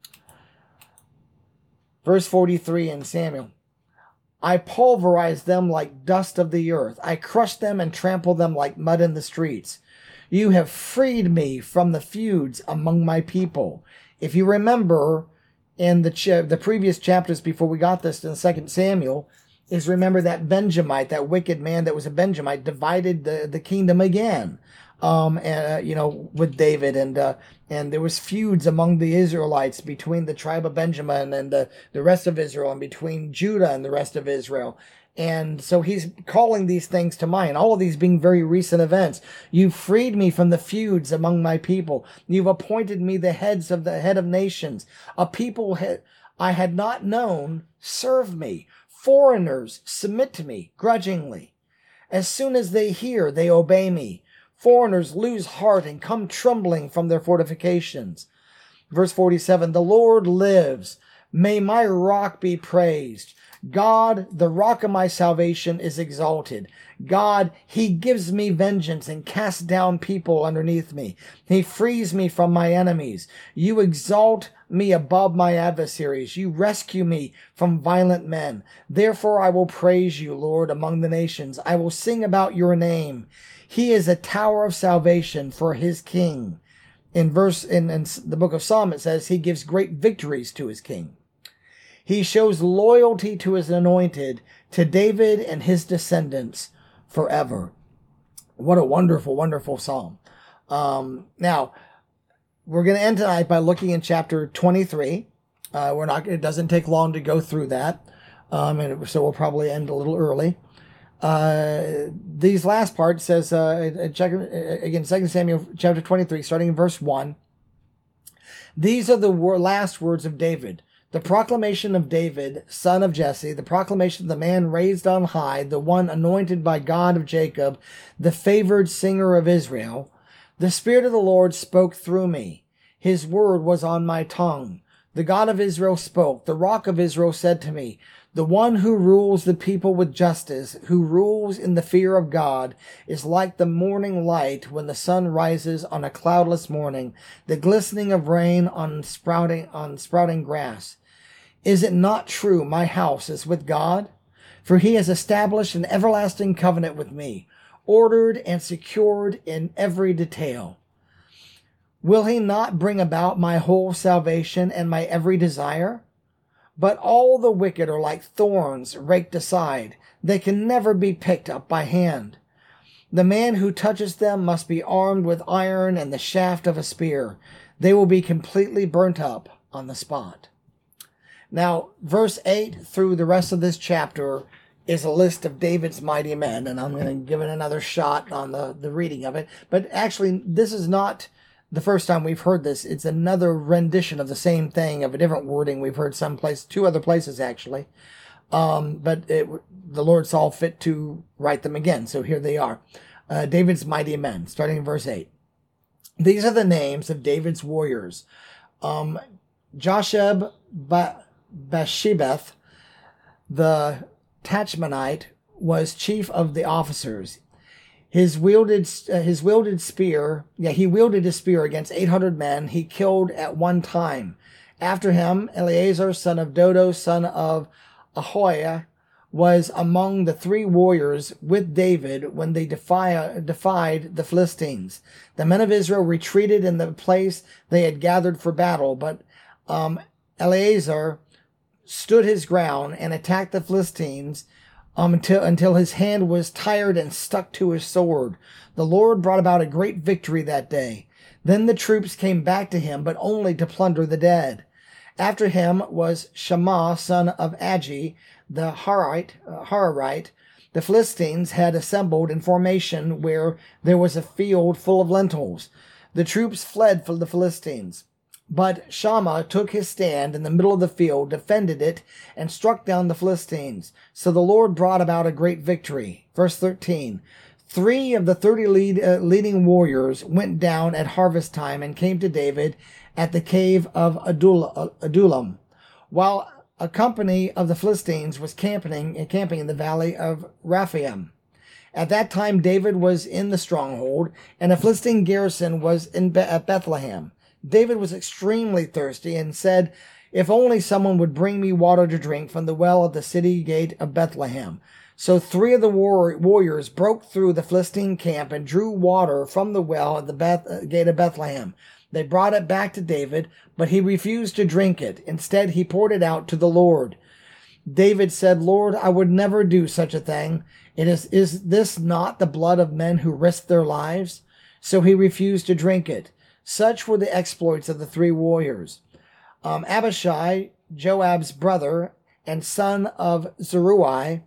Verse 43 in Samuel, I pulverize them like dust of the earth. I crush them and trample them like mud in the streets. You have freed me from the feuds among my people. If you remember in the previous chapters before we got this in 2 Samuel, is remember that Benjamite, that wicked man that was a Benjamite, divided the kingdom again, with David, and there was feuds among the Israelites between the tribe of Benjamin and the rest of Israel, and between Judah and the rest of Israel. And so he's calling these things to mind, all of these being very recent events. You've freed me from the feuds among my people. You've appointed me the head of nations. A people I had not known serve me. Foreigners submit to me grudgingly. As soon as they hear, they obey me. Foreigners lose heart and come trembling from their fortifications. Verse 47, the Lord lives. May my rock be praised. God, the rock of my salvation, is exalted. God, he gives me vengeance and casts down people underneath me. He frees me from my enemies. You exalt me above my adversaries. You rescue me from violent men. Therefore I will praise you, Lord, among the nations. I will sing about your name. He is a tower of salvation for his king. In the book of Psalm, it says he gives great victories to his king. He shows loyalty to his anointed, to David and his descendants forever. What a wonderful, wonderful psalm. Now, we're going to end tonight by looking in chapter 23. It doesn't take long to go through that. So we'll probably end a little early. These last parts says, again, 2 Samuel chapter 23, starting in verse 1. These are the last words of David. The proclamation of David, son of Jesse, the proclamation of the man raised on high, the one anointed by God of Jacob, the favored singer of Israel. The Spirit of the Lord spoke through me. His word was on my tongue. The God of Israel spoke. The Rock of Israel said to me, the one who rules the people with justice, who rules in the fear of God, is like the morning light when the sun rises on a cloudless morning, the glistening of rain on sprouting grass. Is it not true my house is with God? For he has established an everlasting covenant with me, ordered and secured in every detail. Will he not bring about my whole salvation and my every desire? But all the wicked are like thorns raked aside. They can never be picked up by hand. The man who touches them must be armed with iron and the shaft of a spear. They will be completely burnt up on the spot. Now, verse 8 through the rest of this chapter is a list of David's mighty men, and I'm going to give it another shot on the reading of it. But actually, this is not the first time we've heard this. It's another rendition of the same thing, of a different wording we've heard two other places actually. But the Lord saw fit to write them again, so here they are. David's mighty men, starting in verse 8. These are the names of David's warriors. Josheb Bashebeth, the Tachmonite, was chief of the officers. He wielded his spear against 800 men he killed at one time. After him, Eleazar, son of Dodo, son of Ahoiah, was among the three warriors with David when they defied the Philistines. The men of Israel retreated in the place they had gathered for battle, but Eleazar stood his ground and attacked the Philistines until his hand was tired and stuck to his sword. The Lord brought about a great victory that day. Then the troops came back to him, but only to plunder the dead. After him was Shammah, son of Agi, the Hararite. The Philistines had assembled in formation where there was a field full of lentils. The troops fled from the Philistines. But Shammah took his stand in the middle of the field, defended it, and struck down the Philistines. So the Lord brought about a great victory. Verse 13. 3 of the 30 leading warriors went down at harvest time and came to David at the cave of Adullam, while a company of the Philistines was camping in the valley of Rephaim. At that time David was in the stronghold, and a Philistine garrison was at Bethlehem. David was extremely thirsty and said, if only someone would bring me water to drink from the well at the city gate of Bethlehem. So 3 of the warriors broke through the Philistine camp and drew water from the well at the gate of Bethlehem. They brought it back to David, but he refused to drink it. Instead, he poured it out to the Lord. David said, Lord, I would never do such a thing. Is this not the blood of men who risked their lives? So he refused to drink it. Such were the exploits of the 3 warriors. Abishai, Joab's brother and son of Zeruiah,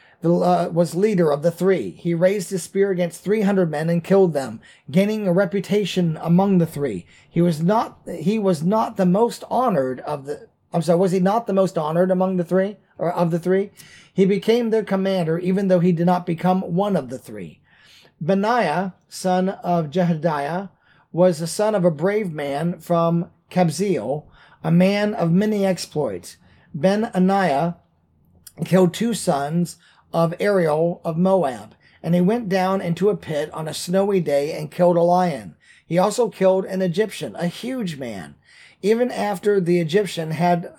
was leader of the 3. He raised his spear against 300 men and killed them, gaining a reputation among the 3. He was not the most honored of the. Was he not the most honored among the 3, or of the 3? He became their commander, even though he did not become one of the 3. Benaiah, son of Jehoiada, was the son of a brave man from Kabzeel, a man of many exploits. Ben-Aniah killed 2 sons of Ariel of Moab, and he went down into a pit on a snowy day and killed a lion. He also killed an Egyptian, a huge man. Even though the Egyptian had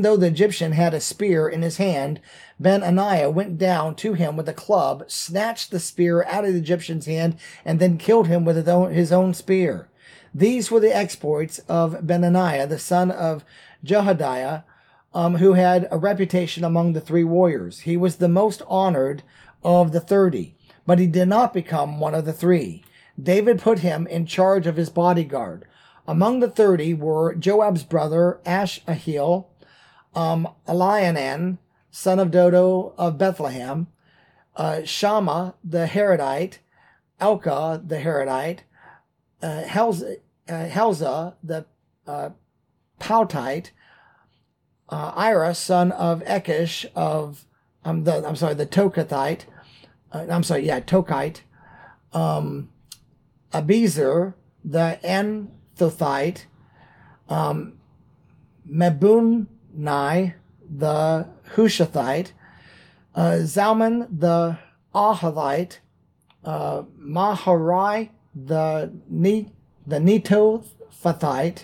a spear in his hand, Ben-Aniah went down to him with a club, snatched the spear out of the Egyptian's hand, and then killed him with his own spear. These were the exploits of Ben-Aniah, the son of Jehoiada, who had a reputation among the 3 warriors. He was the most honored of the 30, but he did not become one of the 3. David put him in charge of his bodyguard. Among the 30 were Joab's brother Ashahel, Elianan, son of Dodo of Bethlehem, Shammah the Harodite, Elkah the Harodite, Helzah the Pautite, Ira son of Ekish of the Tokathite, Tokite, Abiezer the Anthothite, Mebunai the Hushathite, Zalman the Ahathite, Maharai the Netophathite,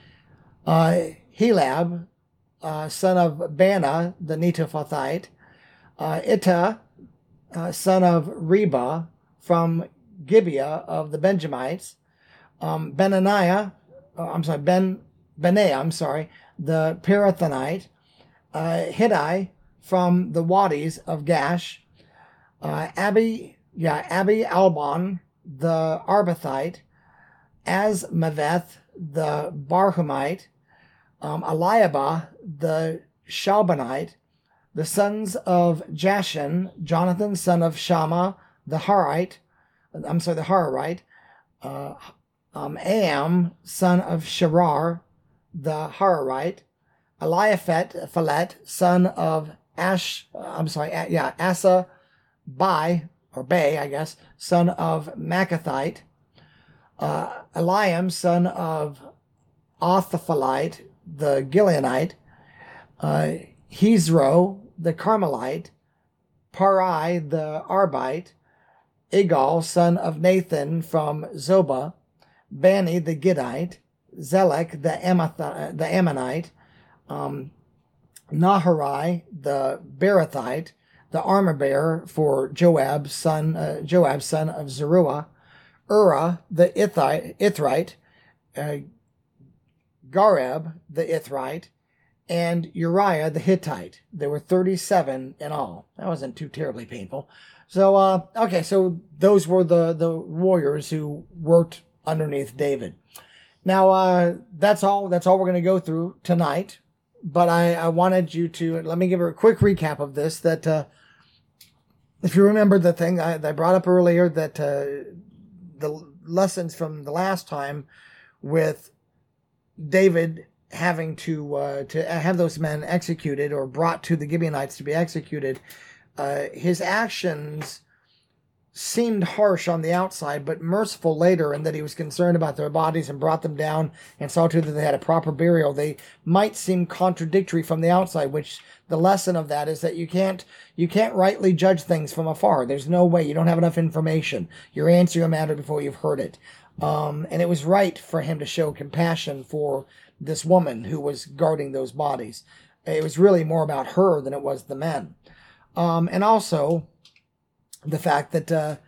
Helab, son of Bana the Netophathite, Ittah, son of Reba from Gibeah of the Benjamites, Benaiah, the Pirathonite, Hiddai from the Wadis of Gash, Abi Albon, the Arbathite, Azmaveth, the Barhumite, Eliabah, the Shalbanite, the sons of Jashan, Jonathan, son of Shammah, the Harite, Aam, son of Sharar, the Hararite, Eliaphet, son of Asa, Bay, son of Machathite, Eliam, son of Othophalite, the Gileonite, Hezro, the Carmelite, Parai, the Arbite, Igal, son of Nathan from Zobah, Bani, the Gittite, Zelek, the Ammonite, Naharai, the Beerothite, the armor bearer for Joab, son of Zeruiah, Ura, the Ithrite, Gareb, the Ithrite, and Uriah, the Hittite. There were 37 in all. That wasn't too terribly painful. So, so those were the warriors who worked underneath David. Now, that's all we're going to go through tonight. But I wanted you to, let me give a quick recap of this, that if you remember the thing I brought up earlier, that the lessons from the last time with David having to have those men executed or brought to the Gibeonites to be executed, his actions seemed harsh on the outside, but merciful later, in that he was concerned about their bodies and brought them down and saw to that they had a proper burial. They might seem contradictory from the outside, which the lesson of that is that you can't rightly judge things from afar. There's no way. You don't have enough information. You're answering a matter before you've heard it. And it was right for him to show compassion for this woman who was guarding those bodies. It was really more about her than it was the men. And also the fact that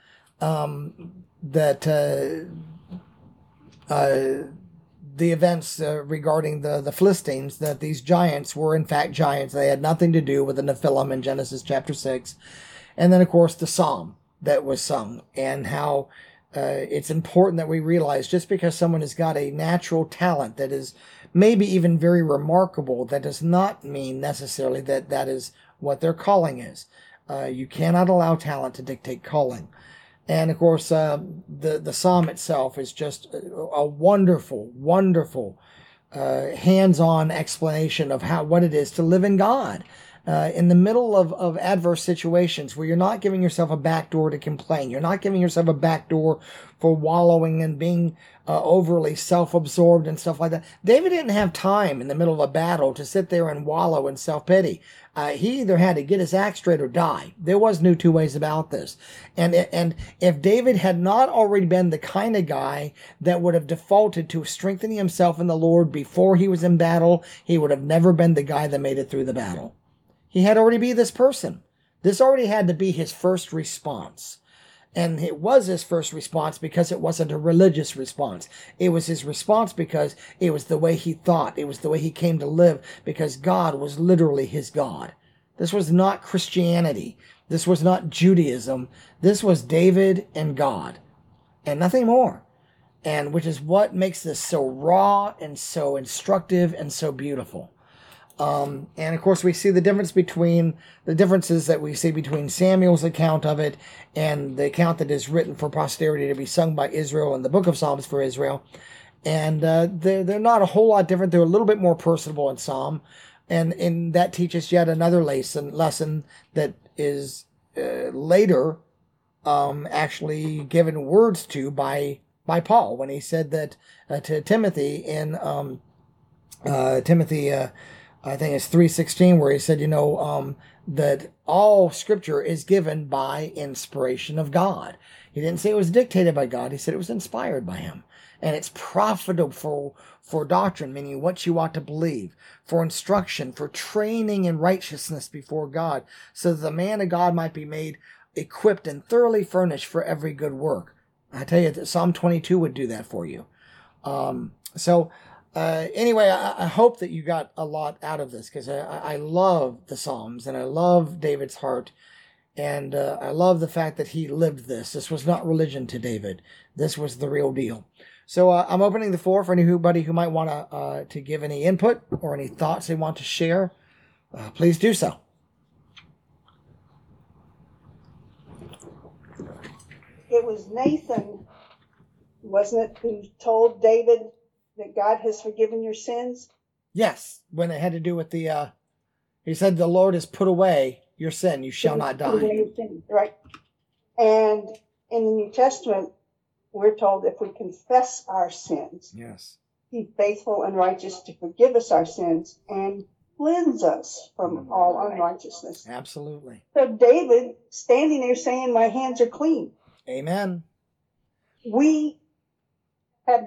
the events regarding the Philistines, that these giants were in fact giants. They had nothing to do with the Nephilim in Genesis chapter 6. And then, of course, the psalm that was sung, and how it's important that we realize just because someone has got a natural talent that is maybe even very remarkable, that does not mean necessarily that that is what their calling is. You cannot allow talent to dictate calling. And of course, the psalm itself is just a wonderful, wonderful hands-on explanation of what it is to live in God. In the middle of adverse situations where you're not giving yourself a back door to complain. You're not giving yourself a back door for wallowing and being overly self-absorbed and stuff like that. David didn't have time in the middle of a battle to sit there and wallow in self-pity. He either had to get his act straight or die. There was no two ways about this. And if David had not already been the kind of guy that would have defaulted to strengthening himself in the Lord before he was in battle, he would have never been the guy that made it through the battle. He had already be this person. This already had to be his first response. And it was his first response because it wasn't a religious response. It was his response because it was the way he thought. It was the way he came to live, because God was literally his God. This was not Christianity. This was not Judaism. This was David and God, and nothing more. and which is what makes this so raw and so instructive and so beautiful. And of course, we see the differences that we see between Samuel's account of it and the account that is written for posterity to be sung by Israel in the book of Psalms for Israel. And they're not a whole lot different. They're a little bit more personable in Psalm. And that teaches yet another lesson that is later actually given words to by Paul when he said that to Timothy in Timothy, I think it's 3:16, where he said, that all Scripture is given by inspiration of God. He didn't say it was dictated by God. He said it was inspired by Him. And it's profitable for doctrine, meaning what you ought to believe, for instruction, for training in righteousness before God, so that the man of God might be made equipped and thoroughly furnished for every good work. I tell you that Psalm 22 would do that for you. Anyway, I hope that you got a lot out of this, because I love the Psalms and I love David's heart. And I love the fact that he lived this. This was not religion to David. This was the real deal. So I'm opening the floor for anybody who might want to give any input or any thoughts they want to share. Please do so. It was Nathan, wasn't it, who told David that God has forgiven your sins? Yes, when it had to do with the, he said, the Lord has put away your sin, you shall not die. Right. And in the New Testament, we're told if we confess our sins, yes, He's faithful and righteous to forgive us our sins and cleanse us from all unrighteousness. Absolutely. So David standing there saying, my hands are clean. Amen. We have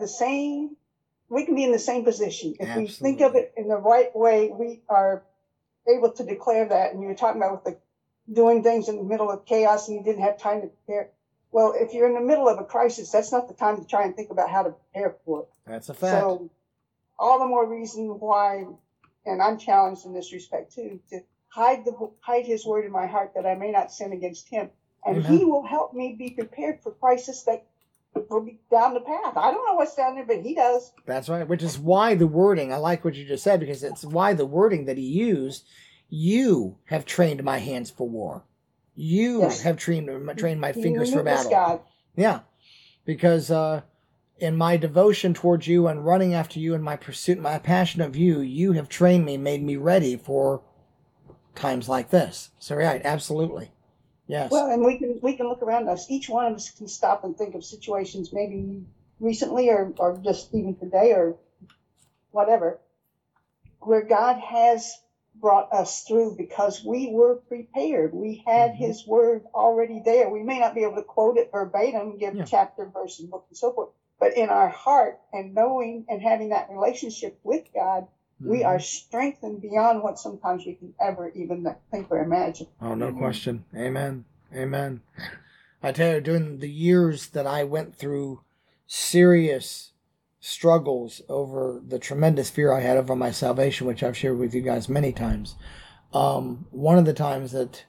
we can be in the same position. If Absolutely. we think of it in the right way, we are able to declare that. And you were talking about with doing things in the middle of chaos and you didn't have time to prepare. Well, if you're in the middle of a crisis, that's not the time to try and think about how to prepare for it. That's a fact. So all the more reason why, and I'm challenged in this respect too, to hide His word in my heart that I may not sin against Him. And Amen. He will help me be prepared for crisis that will be down the path. I don't know what's down there, but He does. That's right, which is why the wording, I like what you just said, because it's why the wording that He used, you have trained my hands for war. You Yes. have trained my fingers for battle. God. Yeah, because in my devotion towards you and running after you and my pursuit, my passion of you, you have trained me, made me ready for times like this. So right, absolutely. Yes. Well, and we can look around us. Each one of us can stop and think of situations maybe recently or just even today or whatever, where God has brought us through because we were prepared. We had His word already there. We may not be able to quote it verbatim, give chapter, verse, and book and so forth, but in our heart and knowing and having that relationship with God, we are strengthened beyond what sometimes we can ever even think or imagine. Oh, no question. Amen. Amen. I tell you, during the years that I went through serious struggles over the tremendous fear I had over my salvation, which I've shared with you guys many times, one of the times that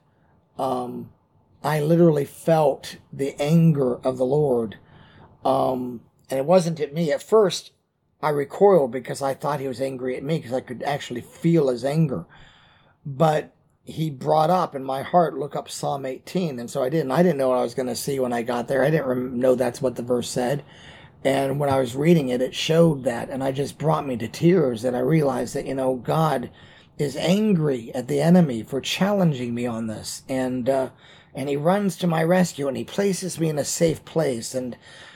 I literally felt the anger of the Lord, and it wasn't at me. At first, I recoiled because I thought He was angry at me because I could actually feel His anger. But He brought up in my heart, look up Psalm 18. And so I did. And I didn't know what I was going to see when I got there. I didn't know that's what the verse said. And when I was reading it, it showed that. And it just brought me to tears that I realized that, God is angry at the enemy for challenging me on this. And He runs to my rescue and He places me in a safe place. And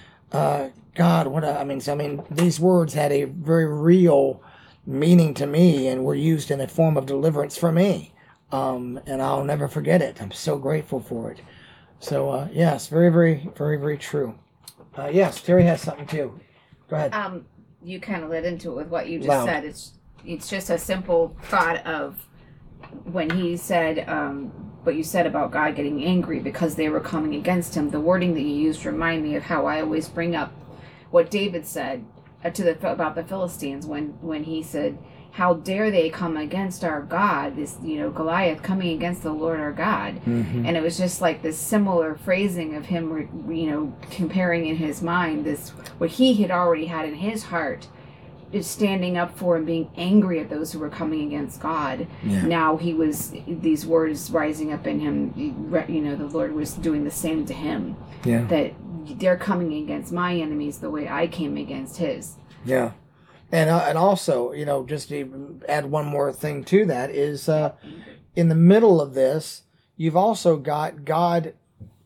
God, these words had a very real meaning to me and were used in a form of deliverance for me. And I'll never forget it. I'm so grateful for it. So, yes, very, very, very, very true. Yes, Terry has something too. Go ahead. You kind of led into it with what you just said. It's just a simple thought of when he said, what you said about God getting angry because they were coming against Him. The wording that you used remind me of how I always bring up what David said about the Philistines when he said how dare they come against our God, this, Goliath coming against the Lord our God. Mm-hmm. And it was just like this similar phrasing of him, comparing in his mind this, what he had already had in his heart, is standing up for and being angry at those who were coming against God. Yeah. Now he was, these words rising up in him, the Lord was doing the same to him. Yeah. That they're coming against my enemies the way I came against his. Yeah. And also, just to add one more thing to that is, in the middle of this, you've also got God's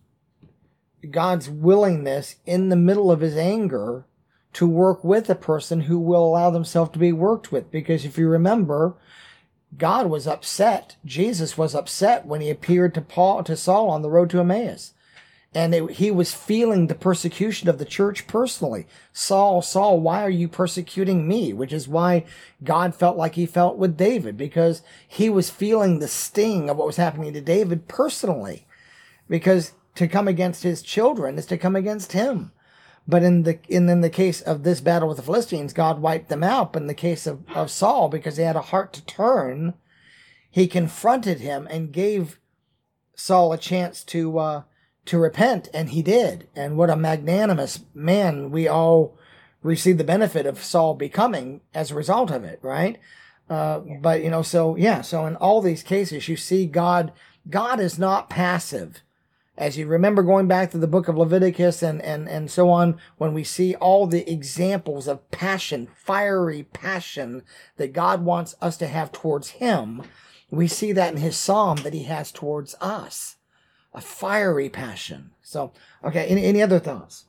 willingness in the middle of his anger to work with a person who will allow themselves to be worked with. Because if you remember, God was upset. Jesus was upset when he appeared to Saul on the road to Emmaus. And he was feeling the persecution of the church personally. Saul, Saul, why are you persecuting me? Which is why God felt like he felt with David, because he was feeling the sting of what was happening to David personally. Because to come against his children is to come against him. But in the case of this battle with the Philistines, God wiped them out. But in the case of Saul, because he had a heart to turn, he confronted him and gave Saul a chance to repent, and he did. And what a magnanimous man we all received the benefit of Saul becoming as a result of it, right? But, so in all these cases, you see God is not passive. As you remember going back to the book of Leviticus and so on, when we see all the examples of passion, fiery passion that God wants us to have towards him, we see that in his psalm that he has towards us. A fiery passion. So, okay, any other thoughts?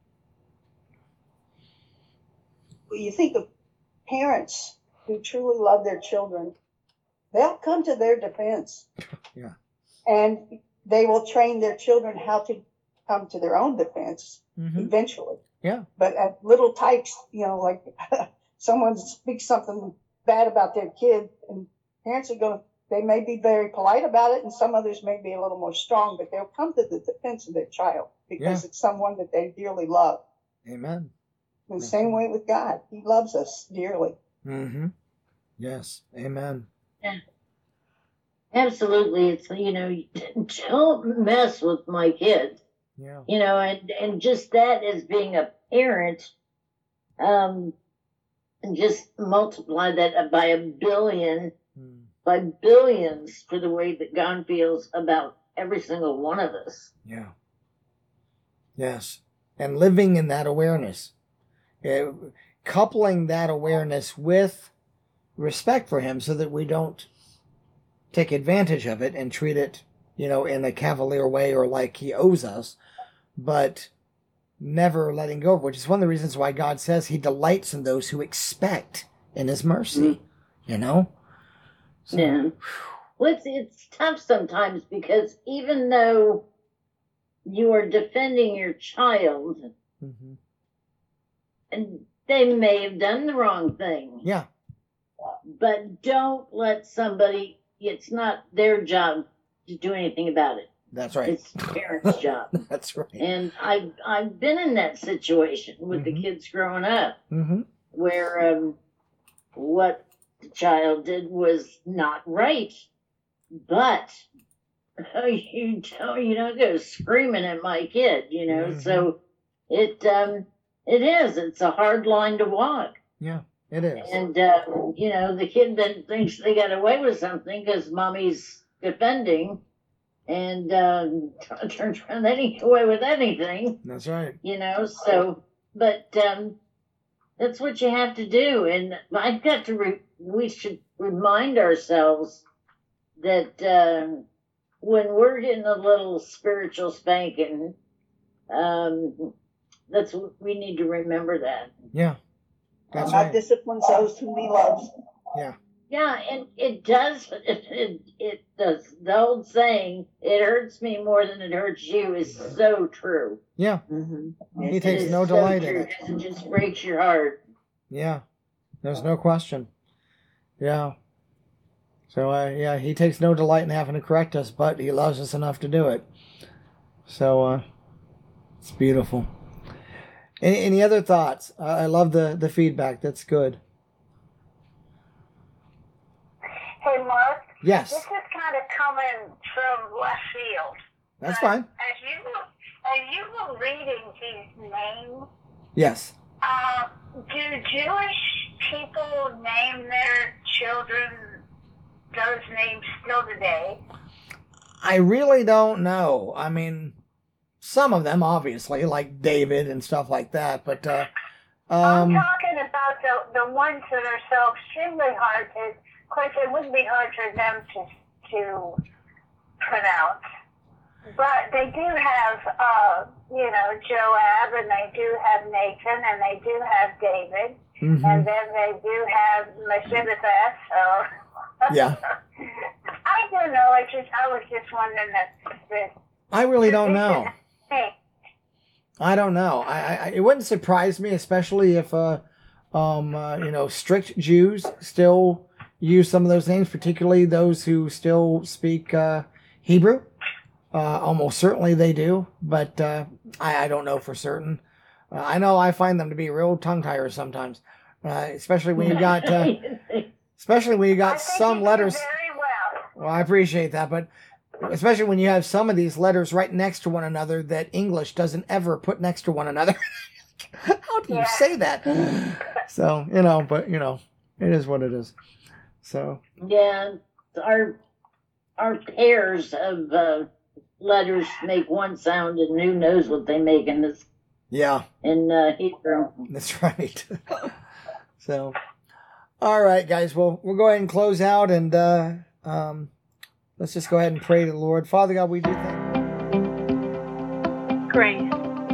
Well, you think of parents who truly love their children, they'll come to their defense. Yeah. And they will train their children how to come to their own defense eventually. Yeah. But at little types, like someone speaks something bad about their kid, and parents they may be very polite about it, and some others may be a little more strong, but they'll come to the defense of their child because it's someone that they dearly love. Amen. In the same way with God, he loves us dearly. Mm-hmm. Yes. Amen. Yeah. Absolutely. It's, don't mess with my kids. Yeah. And just that as being a parent, and just multiply that by a billion, by billions for the way that God feels about every single one of us. Yeah. Yes. And living in that awareness, coupling that awareness with respect for him so that we don't take advantage of it and treat it, in a cavalier way or like he owes us, but never letting go of it, which is one of the reasons why God says he delights in those who expect in his mercy, So, yeah. Well, it's tough sometimes because even though you are defending your child, and they may have done the wrong thing. Yeah. But don't let somebody, it's not their job to do anything about it. That's right. It's the parents' job. That's right. And I've been in that situation with the kids growing up, where what the child did was not right, but you don't go screaming at my kid, So it's a hard line to walk. Yeah, it is. And the kid that thinks they got away with something because mommy's defending, and turns around, they didn't get away with anything. That's right. So, but that's what you have to do. And I've got to, we should remind ourselves that when we're getting a little spiritual spanking, we need to remember that. Yeah. That's God right. disciplines those whom he loves. Yeah. Yeah, and it does. It does. The old saying, "It hurts me more than it hurts you," is so true. Yeah. He takes It no is so delight true, in it. 'cause it just breaks your heart. Yeah. There's no question. Yeah. So, he takes no delight in having to correct us, but he loves us enough to do it. So, it's beautiful. Any other thoughts? I love the feedback. That's good. Hey, Mark. Yes. This is kind of coming from left field. That's fine. As you were reading these names, Yes. do Jewish people name their children those names still today? I really don't know. I mean, some of them, obviously, like David and stuff like that, but, I'm talking about the ones that are so extremely hard to, of course, it would be hard for them to pronounce. But they do have, Joab, and they do have Nathan, and they do have David, and then they do have Mephibosheth, so... Yeah. I don't know, I was just wondering that... I really don't know. I don't know. It wouldn't surprise me, especially if, strict Jews still use some of those names, particularly those who still speak Hebrew. Almost certainly they do, but I don't know for certain. I know I find them to be real tongue-tiers sometimes, especially when you got some letters. Very well. Well, I appreciate that, but especially when you have some of these letters right next to one another that English doesn't ever put next to one another. How do you say that? So, it is what it is. So. Yeah, our pairs of letters make one sound, and who knows what they make in this. Yeah. In Hebrew. That's right. So, all right, guys. Well, we'll go ahead and close out, and let's just go ahead and pray to the Lord. Father God, we do thank you. Grace.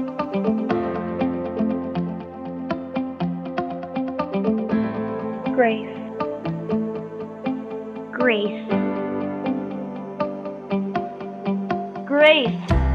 Grace. Grace. Grace.